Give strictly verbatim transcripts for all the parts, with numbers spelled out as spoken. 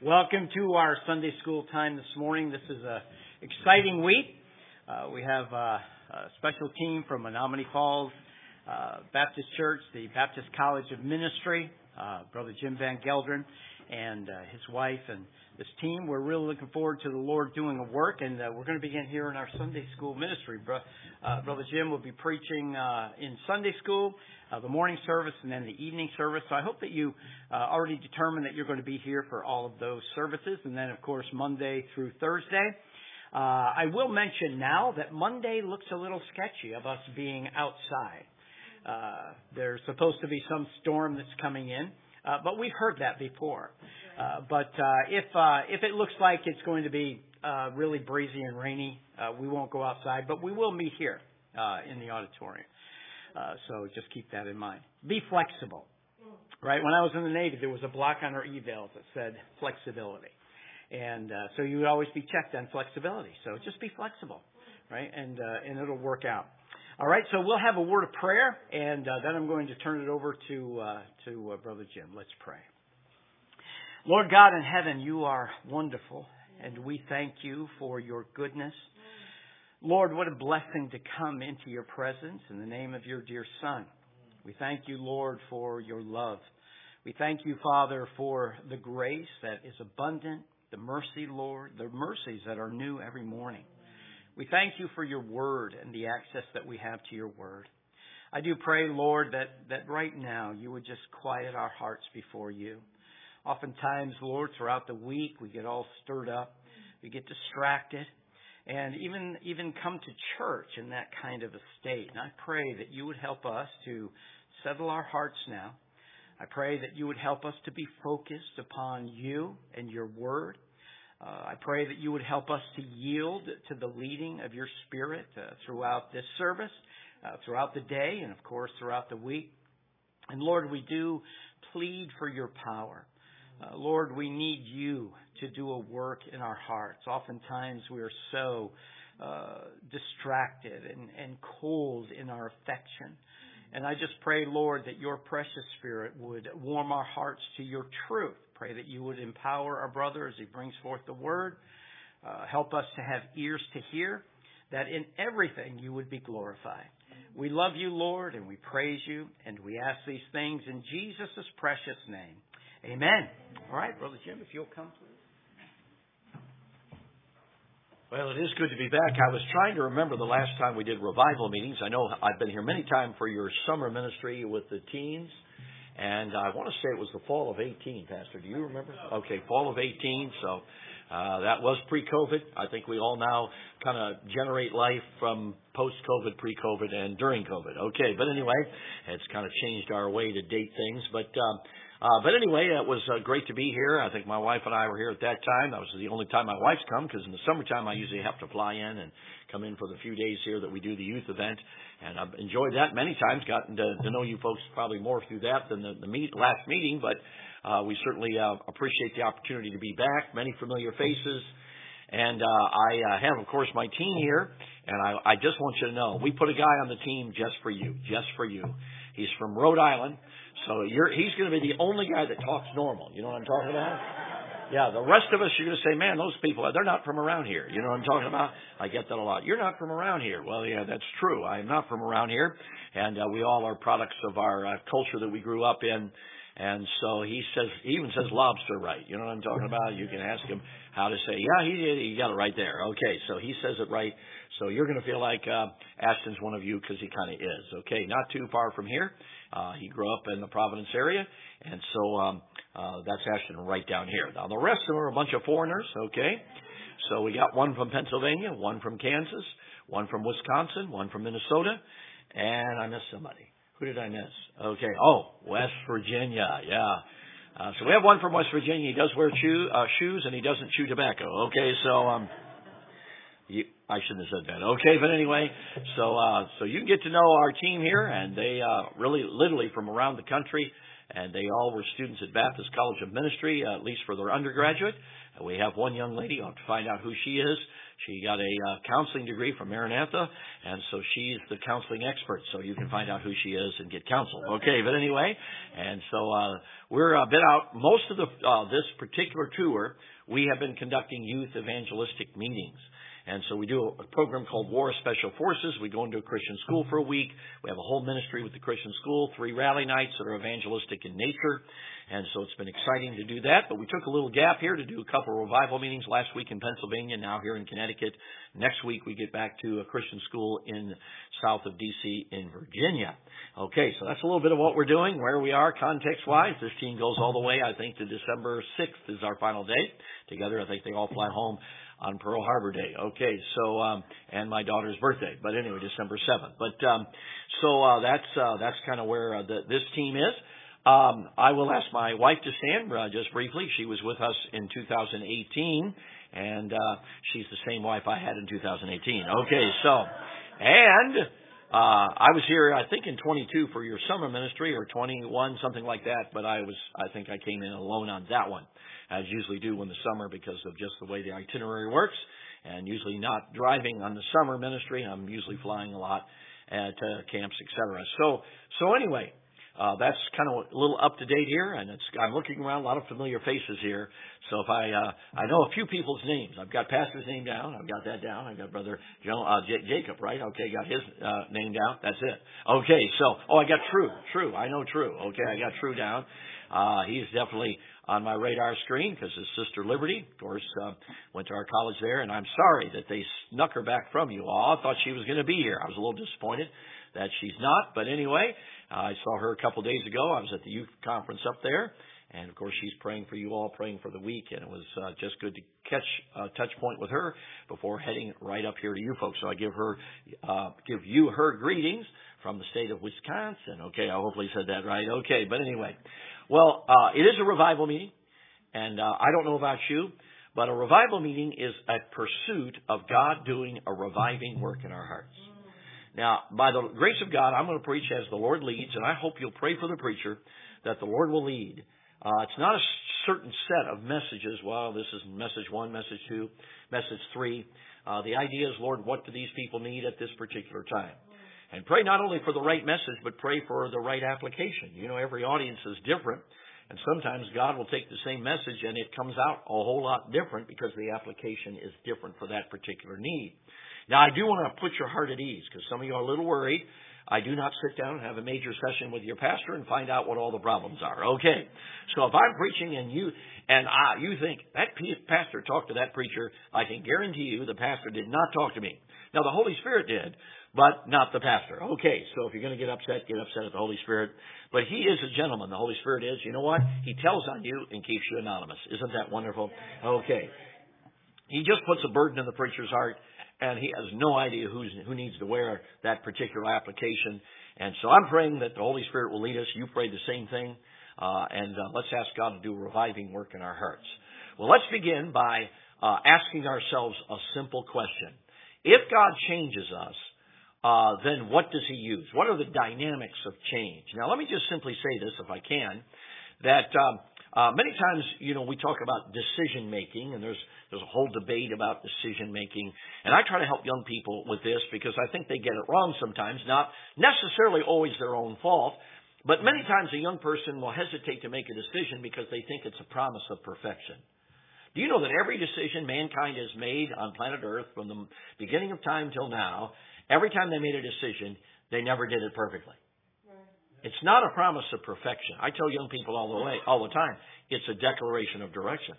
Welcome to our Sunday school time this morning. This is a exciting week. Uh, we have uh, a special team from Menominee Falls uh, Baptist Church, the Baptist College of Ministry, uh, Brother Jim Van Gelderen and uh, his wife and this team. We're really looking forward to the Lord doing a work, and uh, we're going to begin here in our Sunday school ministry. Bro- uh, Brother Jim will be preaching uh, in Sunday school, uh, the morning service, and then the evening service. So I hope that you uh, already determined that you're going to be here for all of those services, and then, of course, Monday through Thursday. Uh, I will mention now that Monday looks a little sketchy of us being outside. Uh, there's supposed to be some storm that's coming in. Uh, but we've heard that before. Uh, but uh, if uh, if it looks like it's going to be uh, really breezy and rainy, uh, we won't go outside. But we will meet here uh, in the auditorium. Uh, so just keep that in mind. Be flexible. Right? When I was in the Navy, there was a block on our evals that said flexibility. And uh, so you would always be checked on flexibility. So just be flexible. Right? And, uh, and it'll work out. All right, so we'll have a word of prayer, and uh, then I'm going to turn it over to uh, to uh, Brother Jim. Let's pray. Lord God in heaven, you are wonderful, and we thank you for your goodness. Lord, what a blessing to come into your presence in the name of your dear Son. We thank you, Lord, for your love. We thank you, Father, for the grace that is abundant, the mercy, Lord, the mercies that are new every morning. We thank you for your word and the access that we have to your word. I do pray, Lord, that, that right now you would just quiet our hearts before you. Oftentimes, Lord, throughout the week, we get all stirred up. We get distracted and even, even come to church in that kind of a state. And I pray that you would help us to settle our hearts now. I pray that you would help us to be focused upon you and your word. Uh, I pray that you would help us to yield to the leading of your Spirit uh, throughout this service, uh, throughout the day, and of course throughout the week. And Lord, we do plead for your power. Uh, Lord, we need you to do a work in our hearts. Oftentimes we are so uh, distracted and, and cold in our affection. And I just pray, Lord, that your precious Spirit would warm our hearts to your truth. Pray that you would empower our brother as he brings forth the word. Uh, help us to have ears to hear, that in everything you would be glorified. We love you, Lord, and we praise you, and we ask these things in Jesus' precious name. Amen. All right, Brother Jim, if you'll come, please. Well, it is good to be back. I was trying to remember the last time we did revival meetings. I know I've been here many times for your summer ministry with the teens. And I want to say it was the fall of eighteen, Pastor. Do you remember? Okay, fall of eighteen. So uh, that was pre-COVID. I think we all now kind of generate life from post-COVID, pre-COVID, and during COVID. Okay, but anyway, it's kind of changed our way to date things. But um, uh, but anyway, it was uh, great to be here. I think my wife and I were here at that time. That was the only time my wife's come, because in the summertime I usually have to fly in and come in for the few days here that we do the youth event. And I've enjoyed that many times, gotten to, to know you folks probably more through that than the, the meet, last meeting, but uh, we certainly uh, appreciate the opportunity to be back, many familiar faces. And uh, I uh, have, of course, my team here, and I, I just want you to know, we put a guy on the team just for you, just for you. He's from Rhode Island, so you're, he's going to be the only guy that talks normal. You know what I'm talking about? Yeah, the rest of us, you're going to say, man, those people, they're not from around here. You know what I'm talking about? I get that a lot. You're not from around here. Well, yeah, that's true. I'm not from around here. And uh, we all are products of our uh, culture that we grew up in. And so he says, he even says lobster right. You know what I'm talking about? You can ask him how to say, yeah, he did. He got it right there. Okay, so he says it right. So you're going to feel like uh, Ashton's one of you, because he kind of is. Okay, not too far from here. Uh, he grew up in the Providence area. And so um, uh, that's Ashton right down here. Now, the rest of them are a bunch of foreigners, okay? So we got one from Pennsylvania, one from Kansas, one from Wisconsin, one from Minnesota, and I missed somebody. Who did I miss? Okay. Oh, West Virginia, yeah. Uh, so we have one from West Virginia. He does wear chew, uh, shoes, and he doesn't chew tobacco. Okay, so um, you, I shouldn't have said that. Okay, but anyway, so uh, so you can get to know our team here, and they uh, really, literally from around the country. and they all were students at Baptist College of Ministry, uh, at least for their undergraduate. Uh, we have one young lady. I'll have to find out who she is. She got a uh, counseling degree from Maranatha, and so she's the counseling expert. So you can find out who she is and get counsel. Okay, but anyway, and so uh, we're a bit out. Most of the uh, this particular tour, we have been conducting youth evangelistic meetings. And so we do a program called War Special Forces. We go into a Christian school for a week. We have a whole ministry with the Christian school, three rally nights that are evangelistic in nature. And so it's been exciting to do that. But we took a little gap here to do a couple of revival meetings last week in Pennsylvania, now here in Connecticut. Next week we get back to a Christian school in south of D C in Virginia. Okay, so that's a little bit of what we're doing, where we are context-wise. This team goes all the way, I think, to December sixth is our final day. Together, I think they all fly home on Pearl Harbor Day. Okay, so, um, and my daughter's birthday. But anyway, December seventh. But, um, so, uh, that's, uh, that's kind of where uh, the, this team is. Um, I will ask my wife to stand, uh, just briefly. She was with us in two thousand eighteen, and, uh, she's the same wife I had in two thousand eighteen. Okay, so, and, uh, I was here, I think in twenty-two for your summer ministry, or twenty-one, something like that, but I was, I think I came in alone on that one, as usually do in the summer because of just the way the itinerary works, and usually not driving on the summer ministry. I'm usually flying a lot at uh, camps, et cetera. So, so anyway, uh, that's kind of a little up to date here, and it's, I'm looking around, a lot of familiar faces here. So if I, uh, I know a few people's names. I've got Pastor's name down. I've got that down. I've got Brother Joe, uh, J- Jacob, right? Okay, got his uh, name down. That's it. Okay, so, oh, I got True. True. I know True. Okay, I got True down. Uh, he's definitely on my radar screen because his sister Liberty, of course, uh, went to our college there, and I'm sorry that they snuck her back from you all. I thought she was going to be here. I was a little disappointed that she's not, but anyway, uh, I saw her a couple days ago. I was at the youth conference up there, and of course she's praying for you all, praying for the week, and it was uh, just good to catch a touch point with her before heading right up here to you folks. So I give her, uh, give you her greetings from the state of Wisconsin. Okay, I hopefully said that right. Okay, but anyway. Well, uh, it is a revival meeting, and uh, I don't know about you, but a revival meeting is a pursuit of God doing a reviving work in our hearts. Now, by the grace of God, I'm going to preach as the Lord leads, and I hope you'll pray for the preacher that the Lord will lead. Uh, it's not a certain set of messages. Well, this is message one, message two, message three. Uh, the idea is, Lord, what do these people need at this particular time? And pray not only for the right message, but pray for the right application. You know, every audience is different. And sometimes God will take the same message and it comes out a whole lot different because the application is different for that particular need. Now, I do want to put your heart at ease because some of you are a little worried. I do not sit down and have a major session with your pastor and find out what all the problems are. Okay. So if I'm preaching and you and I, you think that pastor talked to that preacher, I can guarantee you the pastor did not talk to me. Now, the Holy Spirit did, but not the pastor. Okay, so if you're going to get upset, get upset at the Holy Spirit. But he is a gentleman. The Holy Spirit is. You know what? He tells on you and keeps you anonymous. Isn't that wonderful? Okay. He just puts a burden in the preacher's heart, and he has no idea who's, who needs to wear that particular application. And so I'm praying that the Holy Spirit will lead us. You pray the same thing. Uh, and uh, let's ask God to do a reviving work in our hearts. Well, let's begin by uh, asking ourselves a simple question. If God changes us, uh, then what does He use? What are the dynamics of change? Now, let me just simply say this, if I can, that um, uh, many times, you know, we talk about decision making, and there's there's a whole debate about decision making, and I try to help young people with this because I think they get it wrong sometimes, not necessarily always their own fault, but many times a young person will hesitate to make a decision because they think it's a promise of perfection. Do you know that every decision mankind has made on planet Earth from the beginning of time till now, every time they made a decision, they never did it perfectly? Right. It's not a promise of perfection. I tell young people all the way, all the time, it's a declaration of direction.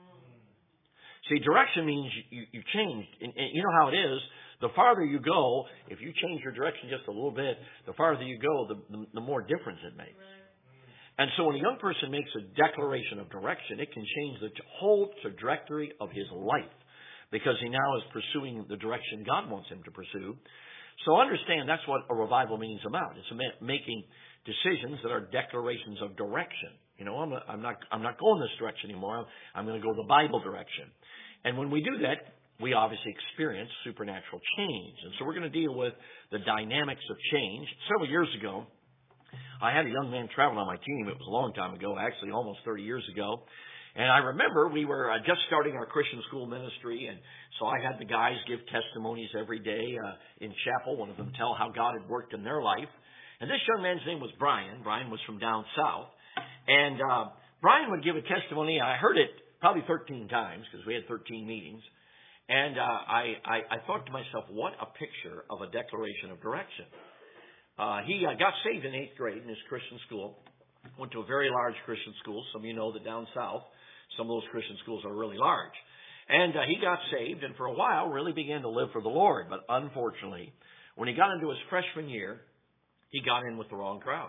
Mm. See, direction means you, you change. And, and you know how it is. The farther you go, if you change your direction just a little bit, the farther you go, the, the, the more difference it makes. Right. And so when a young person makes a declaration of direction, it can change the whole trajectory of his life because he now is pursuing the direction God wants him to pursue. So understand that's what a revival means about. It's making decisions that are declarations of direction. You know, I'm, a, I'm not I'm not going this direction anymore. I'm, I'm going to go the Bible direction. And when we do that, we obviously experience supernatural change. And so we're going to deal with the dynamics of change. Several years ago, I had a young man travel on my team. It was a long time ago, actually almost thirty years ago. And I remember we were uh, just starting our Christian school ministry, and so I had the guys give testimonies every day uh, in chapel, one of them tell how God had worked in their life. And this young man's name was Brian. Brian was from down south. And uh, Brian would give a testimony. I heard it probably thirteen times because we had thirteen meetings. And uh, I, I, I thought to myself, what a picture of a declaration of direction. Uh, he uh, got saved in eighth grade in his Christian school. Went to a very large Christian school. Some of you know that down south, some of those Christian schools are really large. And uh, he got saved and for a while really began to live for the Lord. But unfortunately, when he got into his freshman year, he got in with the wrong crowd.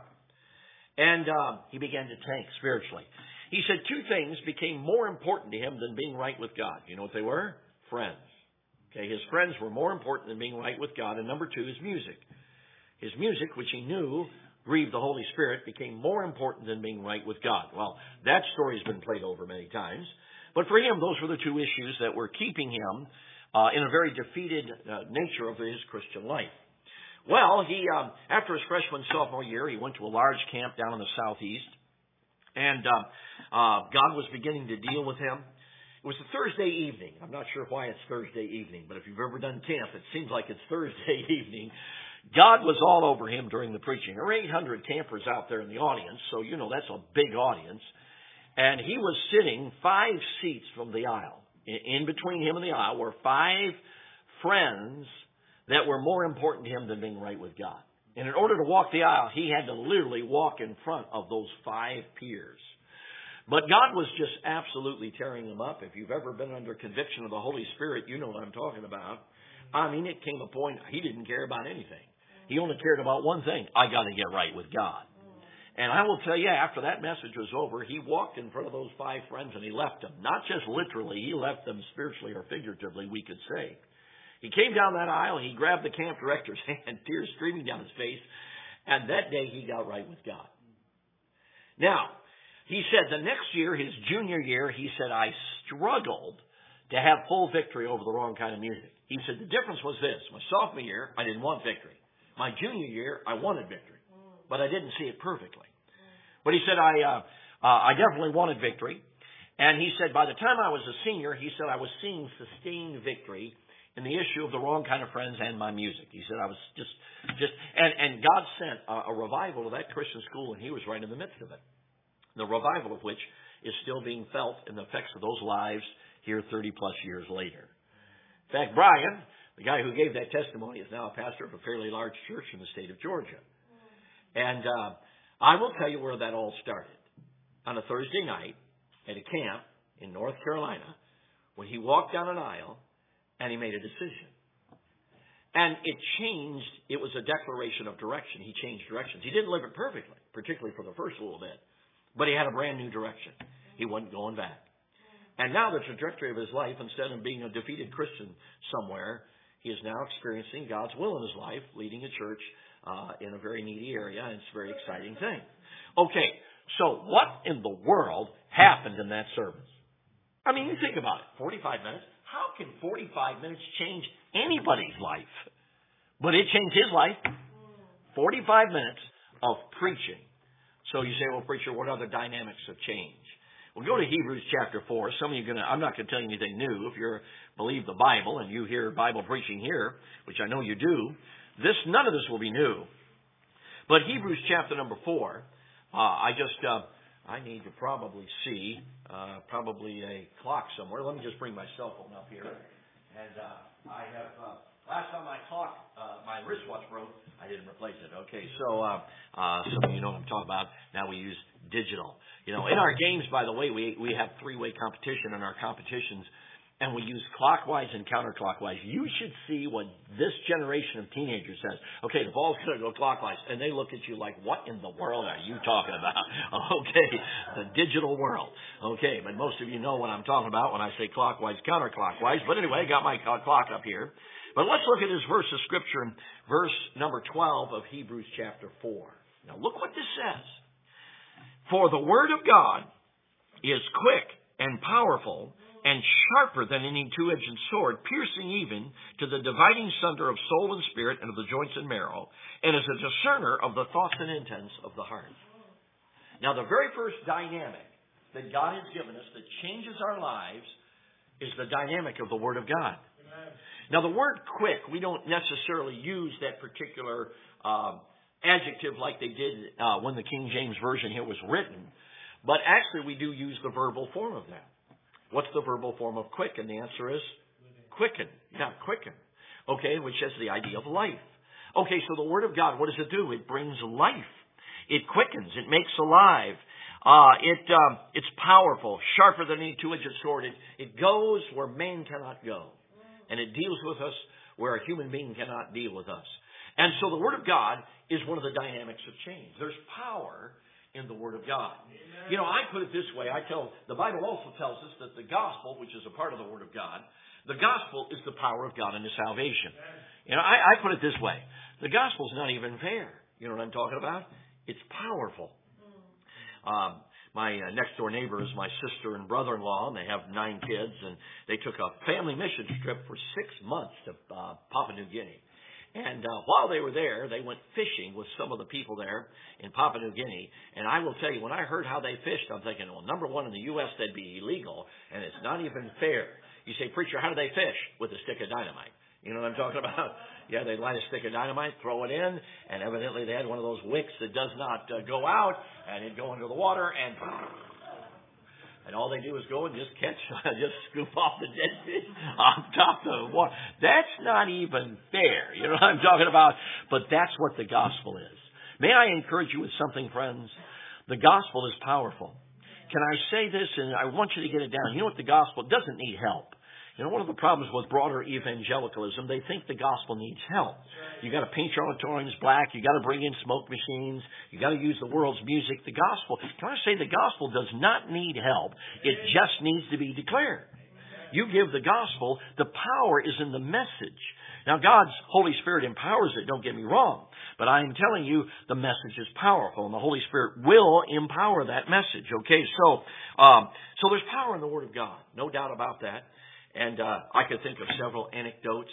And uh, he began to tank spiritually. He said two things became more important to him than being right with God. You know what they were? Friends. Okay, his friends were more important than being right with God. And number two, his music. His music, which he knew grieved the Holy Spirit, became more important than being right with God. Well, that story's been played over many times. But for him, those were the two issues that were keeping him uh, in a very defeated uh, nature of his Christian life. Well, he um, after his freshman sophomore year, he went to a large camp down in the southeast. And uh, uh, God was beginning to deal with him. It was a Thursday evening. I'm not sure why it's Thursday evening, but if you've ever done camp, it seems like it's Thursday evening. God was all over him during the preaching. There were eight hundred campers out there in the audience, so you know that's a big audience. And he was sitting five seats from the aisle. In between him and the aisle were five friends that were more important to him than being right with God. And in order to walk the aisle, he had to literally walk in front of those five peers. But God was just absolutely tearing them up. If you've ever been under conviction of the Holy Spirit, you know what I'm talking about. I mean, it came a point he didn't care about anything. He only cared about one thing. I got to get right with God. And I will tell you, after that message was over, he walked in front of those five friends and he left them. Not just literally, he left them spiritually or figuratively, we could say. He came down that aisle, he grabbed the camp director's hand, tears streaming down his face, and that day he got right with God. Now, he said the next year, his junior year, he said, I struggled to have full victory over the wrong kind of music. He said the difference was this. My sophomore year, I didn't want victory. My junior year, I wanted victory, but I didn't see it perfectly. But he said, I, uh, uh, I definitely wanted victory. And he said, by the time I was a senior, he said, I was seeing sustained victory in the issue of the wrong kind of friends and my music. He said, I was just, just, and, and God sent a, a revival to that Christian school, and he was right in the midst of it. The revival of which is still being felt in the effects of those lives here thirty plus years later. In fact, Brian, the guy who gave that testimony, is now a pastor of a fairly large church in the state of Georgia. And uh, I will tell you where that all started. On a Thursday night at a camp in North Carolina, when he walked down an aisle and he made a decision. And it changed, it was a declaration of direction. He changed directions. He didn't live it perfectly, particularly for the first little bit. But he had a brand new direction. He wasn't going back. And now the trajectory of his life, instead of being a defeated Christian somewhere, he is now experiencing God's will in his life, leading a church uh, in a very needy area, and it's a very exciting thing. Okay, so what in the world happened in that service? I mean, you think about it, forty-five minutes. How can forty-five minutes change anybody's life? But it changed his life. forty-five minutes of preaching. So you say, well, preacher, what other dynamics have changed? Well, go to Hebrews chapter four. Some of you are going to, I'm not going to tell you anything new. If you believe the Bible and you hear Bible preaching here, which I know you do, this, none of this will be new. But Hebrews chapter number four, uh, I just, uh, I need to probably see, uh, probably a clock somewhere. Let me just bring my cell phone up here. And, uh, I have, uh, last time my clock, uh, my wristwatch broke, I didn't replace it. Okay, so, uh, uh, some of you know what I'm talking about. Now we use digital. You know, in our games, by the way, we, we have three-way competition in our competitions, and we use clockwise and counterclockwise. You should see what this generation of teenagers says. Okay, the ball's going to go clockwise, and they look at you like, what in the world are you talking about? Okay, the digital world. Okay, but most of you know what I'm talking about when I say clockwise, counterclockwise. But anyway, I got my clock up here. But let's look at this verse of Scripture in verse number twelve of Hebrews chapter four. Now look what this says. For the Word of God is quick and powerful and sharper than any two-edged sword, piercing even to the dividing sunder of soul and spirit and of the joints and marrow, and is a discerner of the thoughts and intents of the heart. Now, the very first dynamic that God has given us that changes our lives is the dynamic of the Word of God. Amen. Now, the word quick, we don't necessarily use that particular uh, adjective like they did uh, when the King James Version here was written, but actually we do use the verbal form of that. What's the verbal form of quick? And the answer is quicken. Yeah, quicken. Okay, which has the idea of life. Okay, so the Word of God, what does it do? It brings life. It quickens. It makes alive. Uh, it um, it's powerful, sharper than any two-edged sword. It, it goes where man cannot go. And it deals with us where a human being cannot deal with us. And so the Word of God is one of the dynamics of change. There's power in the Word of God. Amen. You know, I put it this way. I tell, the Bible also tells us that the gospel, which is a part of the Word of God, the gospel is the power of God into salvation. Amen. You know, I, I put it this way. The gospel's not even fair. You know what I'm talking about? It's powerful. Um, my uh, next door neighbor is my sister and brother-in-law, and they have nine kids, and they took a family mission trip for six months to uh, Papua New Guinea. And uh, while they were there, they went fishing with some of the people there in Papua New Guinea. And I will tell you, when I heard how they fished, I'm thinking, well, number one, in the U S, that'd be illegal, and it's not even fair. You say, preacher, how do they fish? With a stick of dynamite. You know what I'm talking about? Yeah, they light a stick of dynamite, throw it in, and evidently they had one of those wicks that does not uh, go out, and it'd go into the water, and and all they do is go and just catch, just scoop off the dead fish on top of the water. That's not even fair. You know what I'm talking about? But that's what the gospel is. May I encourage you with something, friends? The gospel is powerful. Can I say this, and I want you to get it down. You know what the gospel doesn't need help. You know, one of the problems with broader evangelicalism, they think the gospel needs help. You got to paint your auditoriums black. You got to bring in smoke machines. You got to use the world's music. The gospel, can I say the gospel does not need help. It just needs to be declared. You give the gospel, the power is in the message. Now, God's Holy Spirit empowers it, don't get me wrong. But I am telling you, the message is powerful, and the Holy Spirit will empower that message. Okay, so um, so there's power in the Word of God, no doubt about that. And uh, I could think of several anecdotes.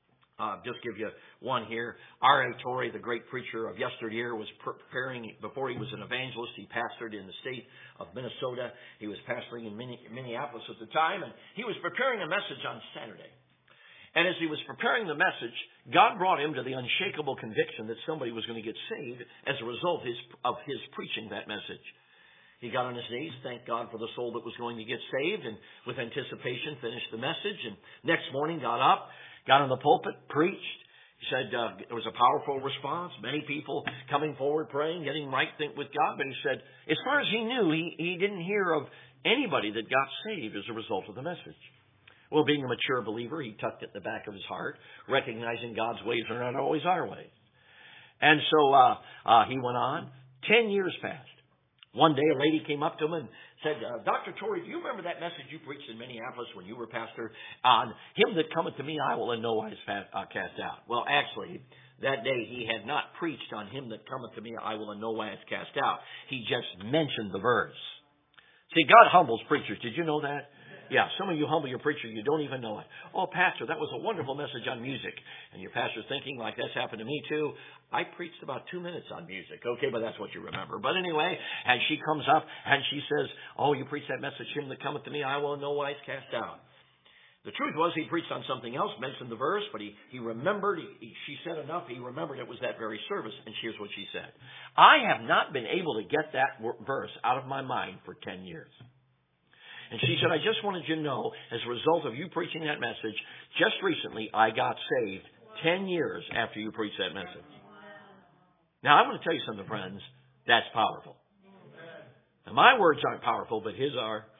Uh, just give you one here. R A Torrey, the great preacher of yesteryear, was preparing, before he was an evangelist, he pastored in the state of Minnesota. He was pastoring in Minneapolis at the time, and he was preparing a message on Saturday. And as he was preparing the message, God brought him to the unshakable conviction that somebody was going to get saved as a result of his, of his preaching that message. He got on his knees, thanked God for the soul that was going to get saved, and with anticipation finished the message. And next morning got up, got on the pulpit, preached. He said uh, it was a powerful response. Many people coming forward praying, getting right think with God. But he said, as far as he knew, he, he didn't hear of anybody that got saved as a result of the message. Well, being a mature believer, he tucked it in the back of his heart, recognizing God's ways are not always our ways. And so uh, uh, he went on. Ten years passed. One day a lady came up to him and said, uh, Doctor Torrey, do you remember that message you preached in Minneapolis when you were pastor on him that cometh to me I will in no wise cast out? Well, actually, that day he had not preached on him that cometh to me I will in no wise cast out. He just mentioned the verse. See, God humbles preachers. Did you know that? Yeah, some of you humble your preacher, you don't even know it. Oh, pastor, that was a wonderful message on music. And your pastor's thinking, like, that's happened to me too. I preached about two minutes on music. Okay, but that's what you remember. But anyway, and she comes up and she says, oh, you preached that message, him that cometh to me, I will in no wise cast out. The truth was he preached on something else, mentioned the verse, but he, he remembered, he, he, she said enough, he remembered it was that very service. And here's what she said. I have not been able to get that verse out of my mind for ten years. And she said, I just wanted you to know, as a result of you preaching that message, just recently I got saved ten years after you preached that message. Now, I'm going to tell you something, friends. That's powerful. Now, my words aren't powerful, but his are.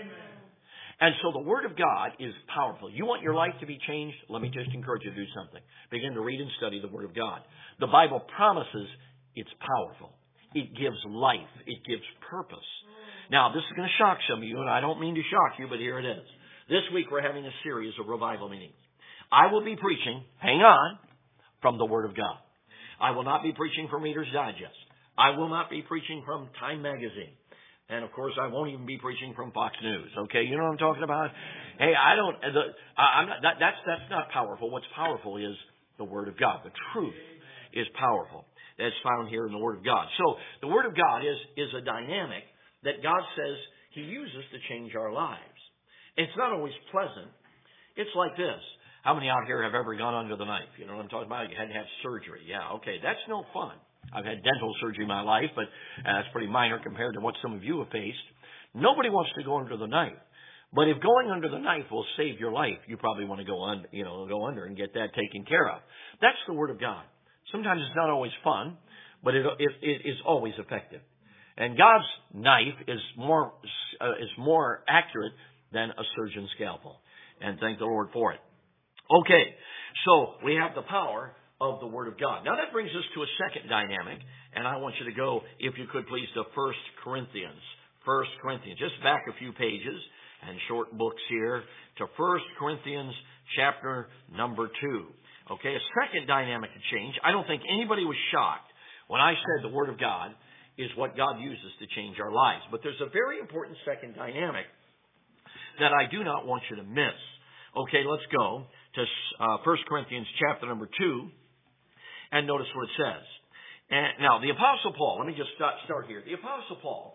And so the Word of God is powerful. You want your life to be changed? Let me just encourage you to do something. Begin to read and study the Word of God. The Bible promises it's powerful. It gives life. It gives purpose. Now, this is going to shock some of you, and I don't mean to shock you, but here it is. This week we're having a series of revival meetings. I will be preaching, hang on, from the Word of God. I will not be preaching from Reader's Digest. I will not be preaching from Time Magazine. And, of course, I won't even be preaching from Fox News. Okay, you know what I'm talking about? Hey, I don't, the, I'm not, that, that's, that's not powerful. What's powerful is the Word of God. The truth is powerful. That's found here in the Word of God. So, the Word of God is, is a dynamic that God says He uses to change our lives. It's not always pleasant. It's like this. How many out here have ever gone under the knife? You know what I'm talking about? You had to have surgery. Yeah, okay. That's no fun. I've had dental surgery in my life, but uh, that's pretty minor compared to what some of you have faced. Nobody wants to go under the knife. But if going under the knife will save your life, you probably want to go on, you know, go under and get that taken care of. That's the Word of God. Sometimes it's not always fun, but it, it, it is always effective. And God's knife is more uh, is more accurate than a surgeon's scalpel. And thank the Lord for it. Okay, so we have the power of the Word of God. Now that brings us to a second dynamic, and I want you to go, if you could please, to First Corinthians. First Corinthians, just back a few pages and short books here to First Corinthians chapter number two. Okay, a second dynamic of change. I don't think anybody was shocked when I said the Word of God is what God uses to change our lives. But there's a very important second dynamic that I do not want you to miss. Okay, let's go to uh, First Corinthians chapter number two and notice what it says. And now, the Apostle Paul, let me just start, start here. The Apostle Paul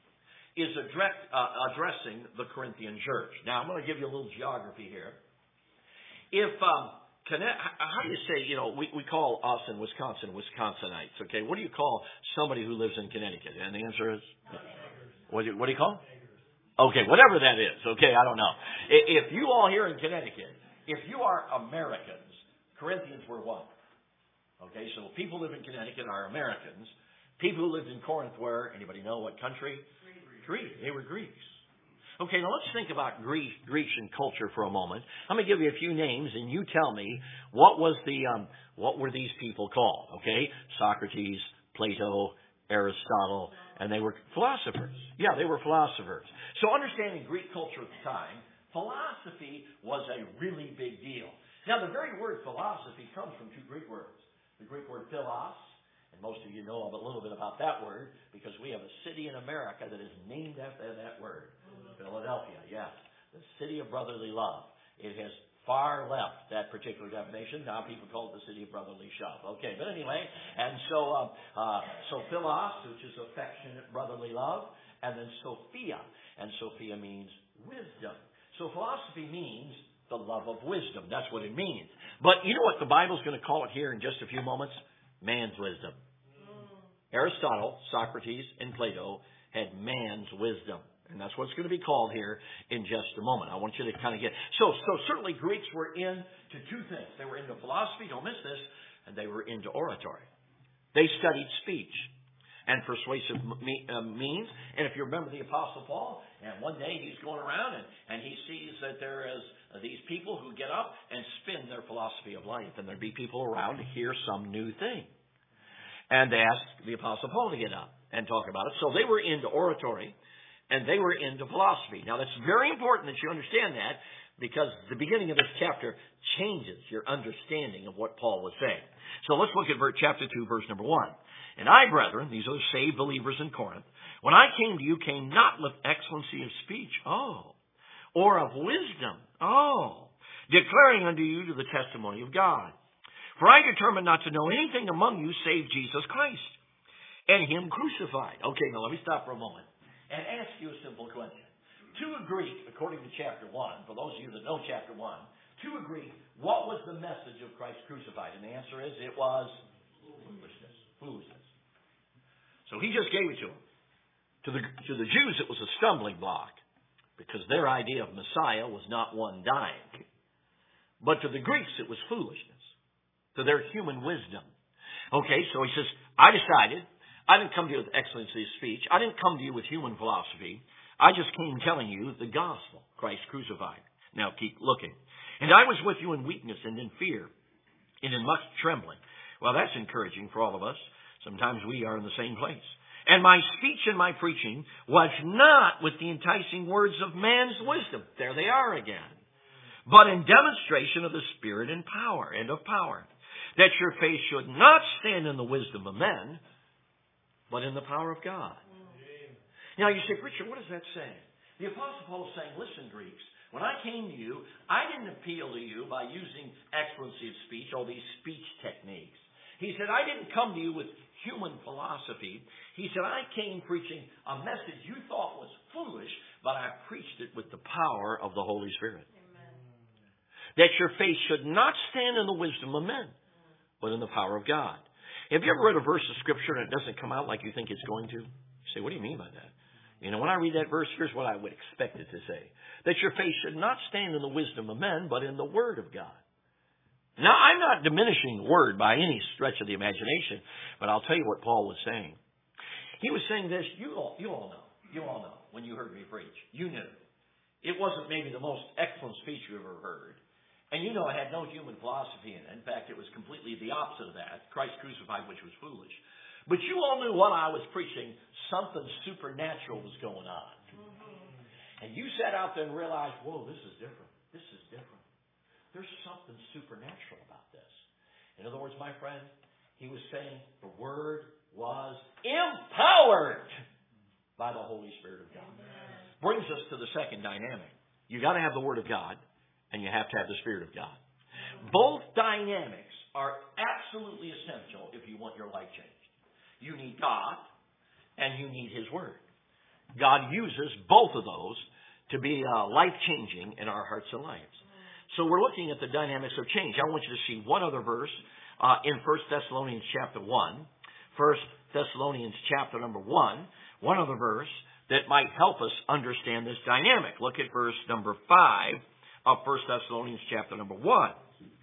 is address, uh, addressing the Corinthian church. Now, I'm going to give you a little geography here. If, um, how do you say, you know, we, we call us in Wisconsin Wisconsinites, okay? What do you call somebody who lives in Connecticut? And the answer is? What do you, what do you call them? Okay, whatever that is, okay, I don't know. If you all here in Connecticut, if you are Americans, Corinthians were what? Okay, so people who live in Connecticut are Americans. People who lived in Corinth were, anybody know what country? Greece. Greece. They were Greeks. Okay, now let's think about Greece, Grecian culture for a moment. Let me give you a few names, and you tell me what was the um, what were these people called? Okay, Socrates, Plato, Aristotle, and they were philosophers. Yeah, they were philosophers. So understanding Greek culture at the time, philosophy was a really big deal. Now, the very word philosophy comes from two Greek words. The Greek word philos, and most of you know a little bit about that word because we have a city in America that is named after that word. Philadelphia, yes. The city of brotherly love. It has far left that particular definition. Now people call it the city of brotherly love. Okay, but anyway, and so uh, uh, so philos, which is affectionate brotherly love, and then Sophia, and Sophia means wisdom. So philosophy means the love of wisdom. That's what it means. But you know what the Bible's going to call it here in just a few moments? Man's wisdom. Aristotle, Socrates, and Plato had man's wisdom. And that's what it's going to be called here in just a moment. I want you to kind of get... So, so certainly Greeks were into two things. They were into philosophy, don't miss this, and they were into oratory. They studied speech and persuasive means. And if you remember the Apostle Paul, and one day he's going around and, and he sees that there is these people who get up and spin their philosophy of life. And there'd be people around to hear some new thing. And they asked the Apostle Paul to get up and talk about it. So they were into oratory. And they were into philosophy. Now, that's very important that you understand that because the beginning of this chapter changes your understanding of what Paul was saying. So let's look at chapter two, verse number one. And I, brethren, these are the saved believers in Corinth, when I came to you, came not with excellency of speech, oh, or of wisdom, oh, declaring unto you to the testimony of God. For I determined not to know anything among you save Jesus Christ and Him crucified. Okay, now let me stop for a moment and ask you a simple question. To a Greek, according to chapter one, for those of you that know chapter one, to a Greek, what was the message of Christ crucified? And the answer is, it was foolishness. Foolishness. So he just gave it to them. To the, to the Jews, it was a stumbling block because their idea of Messiah was not one dying. But to the Greeks, it was foolishness. To their human wisdom. Okay, so he says, I decided... I didn't come to you with excellency of speech. I didn't come to you with human philosophy. I just came telling you the gospel, Christ crucified. Now keep looking. And I was with you in weakness and in fear and in much trembling. Well, that's encouraging for all of us. Sometimes we are in the same place. And my speech and my preaching was not with the enticing words of man's wisdom. There they are again. But in demonstration of the Spirit and power and of power. That your faith should not stand in the wisdom of men, but in the power of God. Now you say, preacher, what is that saying? The Apostle Paul is saying, listen, Greeks, when I came to you, I didn't appeal to you by using excellency of speech, all these speech techniques. He said, I didn't come to you with human philosophy. He said, I came preaching a message you thought was foolish, but I preached it with the power of the Holy Spirit. Amen. That your faith should not stand in the wisdom of men, but in the power of God. Have you ever read a verse of Scripture and it doesn't come out like you think it's going to? You say, what do you mean by that? You know, when I read that verse, here's what I would expect it to say. That your faith should not stand in the wisdom of men, but in the Word of God. Now, I'm not diminishing the Word by any stretch of the imagination, but I'll tell you what Paul was saying. He was saying this, you all, you all know, you all know when you heard me preach. You knew. It wasn't maybe the most excellent speech you ever heard. And you know it had no human philosophy in it. In fact, it was completely the opposite of that. Christ crucified, which was foolish. But you all knew while I was preaching, something supernatural was going on. Mm-hmm. And you sat out there and realized, whoa, this is different. This is different. There's something supernatural about this. In other words, my friend, he was saying the Word was empowered by the Holy Spirit of God. Amen. Brings us to the second dynamic. You got to have the Word of God, and you have to have the Spirit of God. Both dynamics are absolutely essential if you want your life changed. You need God, and you need His Word. God uses both of those to be uh, life-changing in our hearts and lives. So we're looking at the dynamics of change. I want you to see one other verse uh, in First Thessalonians chapter one. First Thessalonians chapter number one. One other verse that might help us understand this dynamic. Look at verse number five of First Thessalonians chapter number one.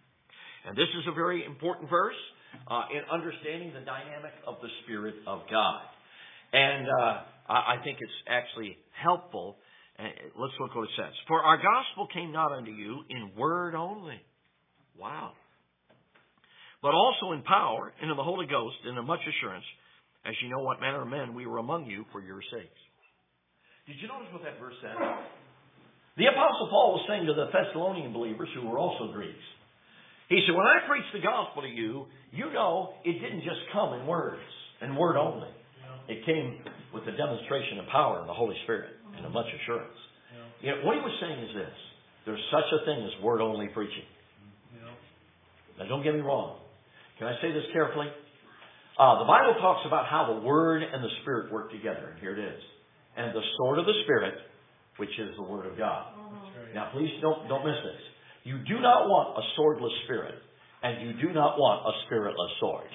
And this is a very important verse uh, in understanding the dynamic of the Spirit of God. And uh, I think it's actually helpful. Let's look what it says. For our gospel came not unto you in word only. Wow. But also in power, and in the Holy Ghost, and in much assurance, as you know what manner of men we were among you for your sakes. Did you notice what that verse said? The Apostle Paul was saying to the Thessalonian believers, who were also Greeks, he said, when I preached the gospel to you, you know it didn't just come in words, and word only. It came with the demonstration of power of the Holy Spirit and of much assurance. Yeah. You know, what he was saying is this. There's such a thing as word-only preaching. Yeah. Now, don't get me wrong. Can I say this carefully? Uh, the Bible talks about how the Word and the Spirit work together. And here it is. And the sword of the Spirit, which is the Word of God. Right. Now, please don't, don't miss this. You do not want a swordless spirit, and you do not want a spiritless sword.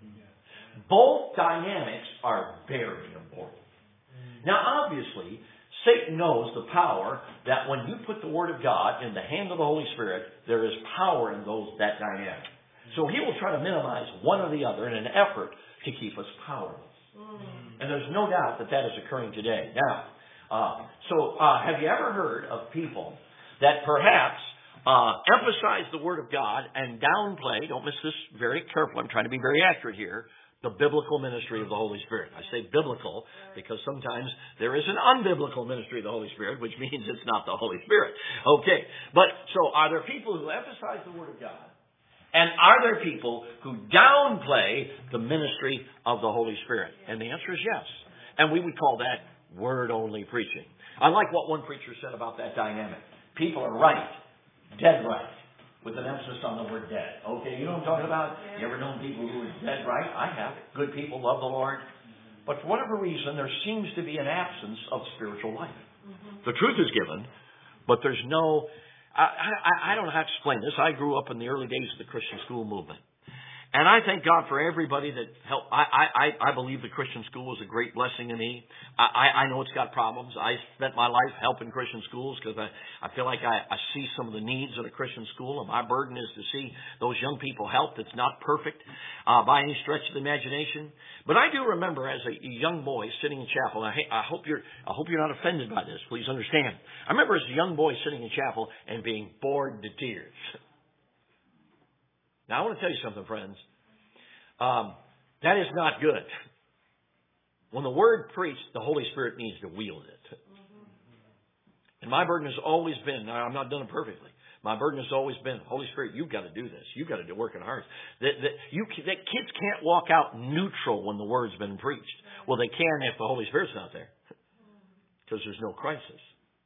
Both dynamics are very important. Now, obviously, Satan knows the power that when you put the Word of God in the hand of the Holy Spirit, there is power in those that dynamic. So he will try to minimize one or the other in an effort to keep us powerless. And there's no doubt that that is occurring today. Now, uh, so uh, have you ever heard of people that perhaps uh, emphasize the Word of God and downplay, don't miss this very careful, I'm trying to be very accurate here, the biblical ministry of the Holy Spirit. I say biblical because sometimes there is an unbiblical ministry of the Holy Spirit, which means it's not the Holy Spirit. Okay. But so are there people who emphasize the Word of God? And are there people who downplay the ministry of the Holy Spirit? And the answer is yes. And we would call that word-only preaching. I like what one preacher said about that dynamic. People are right, dead right, with an emphasis on the word dead. Okay, you know what I'm talking about? You ever known people who are dead right? I have. Good people love the Lord. But for whatever reason, there seems to be an absence of spiritual life. Mm-hmm. The truth is given, but there's no... I, I, I don't know how to explain this. I grew up in the early days of the Christian school movement. And I thank God for everybody that helped. I, I, I believe the Christian school was a great blessing to me. I, I know it's got problems. I spent my life helping Christian schools because I, I feel like I, I see some of the needs of a Christian school. And my burden is to see those young people helped. It's not perfect uh, by any stretch of the imagination. But I do remember as a young boy sitting in chapel. And I, I hope you're I hope you're not offended by this. Please understand. I remember as a young boy sitting in chapel and being bored to tears. Now, I want to tell you something, friends. Um, that is not good. When the Word preached, the Holy Spirit needs to wield it. And my burden has always been, now I'm not doing it perfectly, my burden has always been, Holy Spirit, you've got to do this. You've got to do work in hearts. That, that, you, that kids can't walk out neutral when the Word's been preached. Well, they can if the Holy Spirit's not there. because there's no crisis.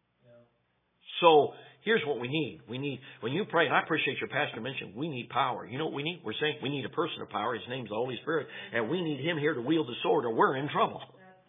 So here's what we need. We need, when you pray, and I appreciate your pastor mentioned, we need power. You know what we need? We're saying we need a person of power. His name's the Holy Spirit. And we need Him here to wield the sword or we're in trouble.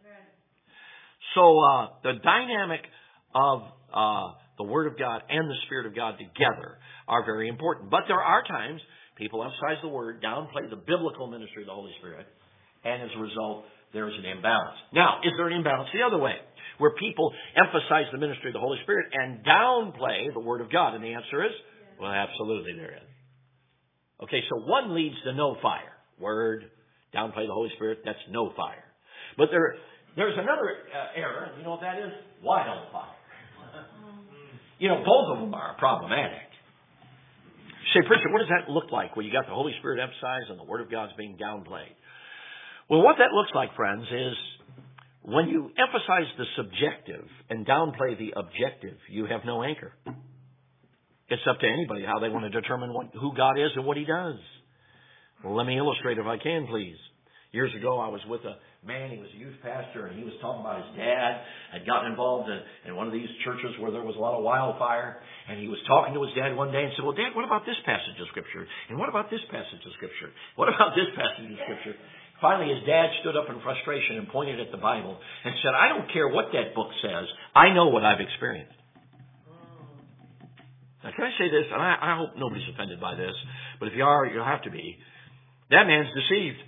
So uh, the dynamic of uh, the Word of God and the Spirit of God together are very important. But there are times people emphasize the Word, downplay the biblical ministry of the Holy Spirit, and as a result, there is an imbalance. Now, is there an imbalance the other way, where people emphasize the ministry of the Holy Spirit and downplay the Word of God? And the answer is, well, absolutely there is. Okay, so one leads to no fire. Word, downplay the Holy Spirit, that's no fire. But there, there's another uh, error, and you know what that is? Why no fire? You know, both of them are problematic. You say, preacher, what does that look like when you got the Holy Spirit emphasized and the Word of God's being downplayed? Well, what that looks like, friends, is when you emphasize the subjective and downplay the objective, you have no anchor. It's up to anybody how they want to determine what, who God is and what He does. Well, let me illustrate if I can, please. Years ago, I was with a man, he was a youth pastor, and he was talking about his dad had gotten involved in, in one of these churches where there was a lot of wildfire. And he was talking to his dad one day and said, well, Dad, what about this passage of Scripture? And what about this passage of Scripture? What about this passage of Scripture? Finally, his dad stood up in frustration and pointed at the Bible and said, I don't care what that book says. I know what I've experienced. Now, can I say this? And I, I hope nobody's offended by this, but if you are, you'll have to be. That man's deceived.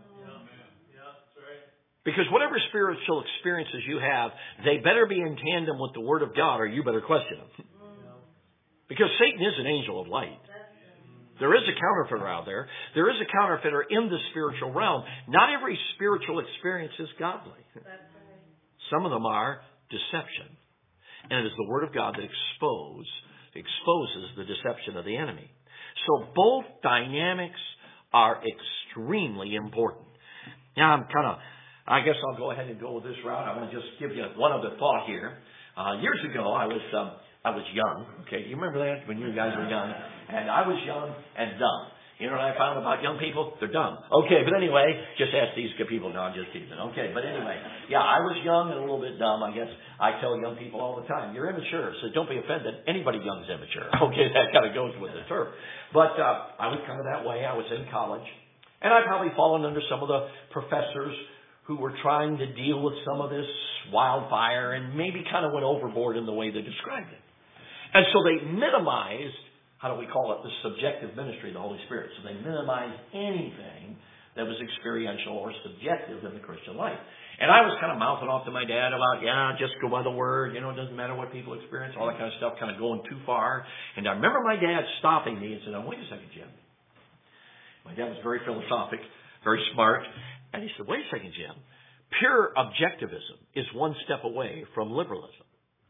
Because whatever spiritual experiences you have, they better be in tandem with the Word of God or you better question them. Because Satan is an angel of light. There is a counterfeiter out there. There is a counterfeiter in the spiritual realm. Not every spiritual experience is godly. Some of them are deception. And it is the Word of God that expose, exposes the deception of the enemy. So both dynamics are extremely important. Now I'm kind of, I guess I'll go ahead and go with this route. I want to just give you one other thought here. Uh, years ago, I was um, I was young. Okay, you remember that when you guys were young? And I was young and dumb. You know what I found about young people? They're dumb. Okay, but anyway, just ask these people. No, I'm just kidding. Okay, but anyway, yeah, I was young and a little bit dumb. I guess I tell young people all the time, you're immature, so don't be offended. Anybody young is immature. Okay, that kind of goes with the term. But uh, I was kind of that way. I was in college, and I'd probably fallen under some of the professors who were trying to deal with some of this wildfire and maybe kind of went overboard in the way they described it. And so they minimized, how do we call it, the subjective ministry of the Holy Spirit. So they minimized anything that was experiential or subjective in the Christian life. And I was kind of mouthing off to my dad about, yeah, just go by the Word, you know, it doesn't matter what people experience, all that kind of stuff, kind of going too far. And I remember my dad stopping me and said, oh, wait a second, Jim. My dad was very philosophic, very smart. And he said, wait a second, Jim. Pure objectivism is one step away from liberalism.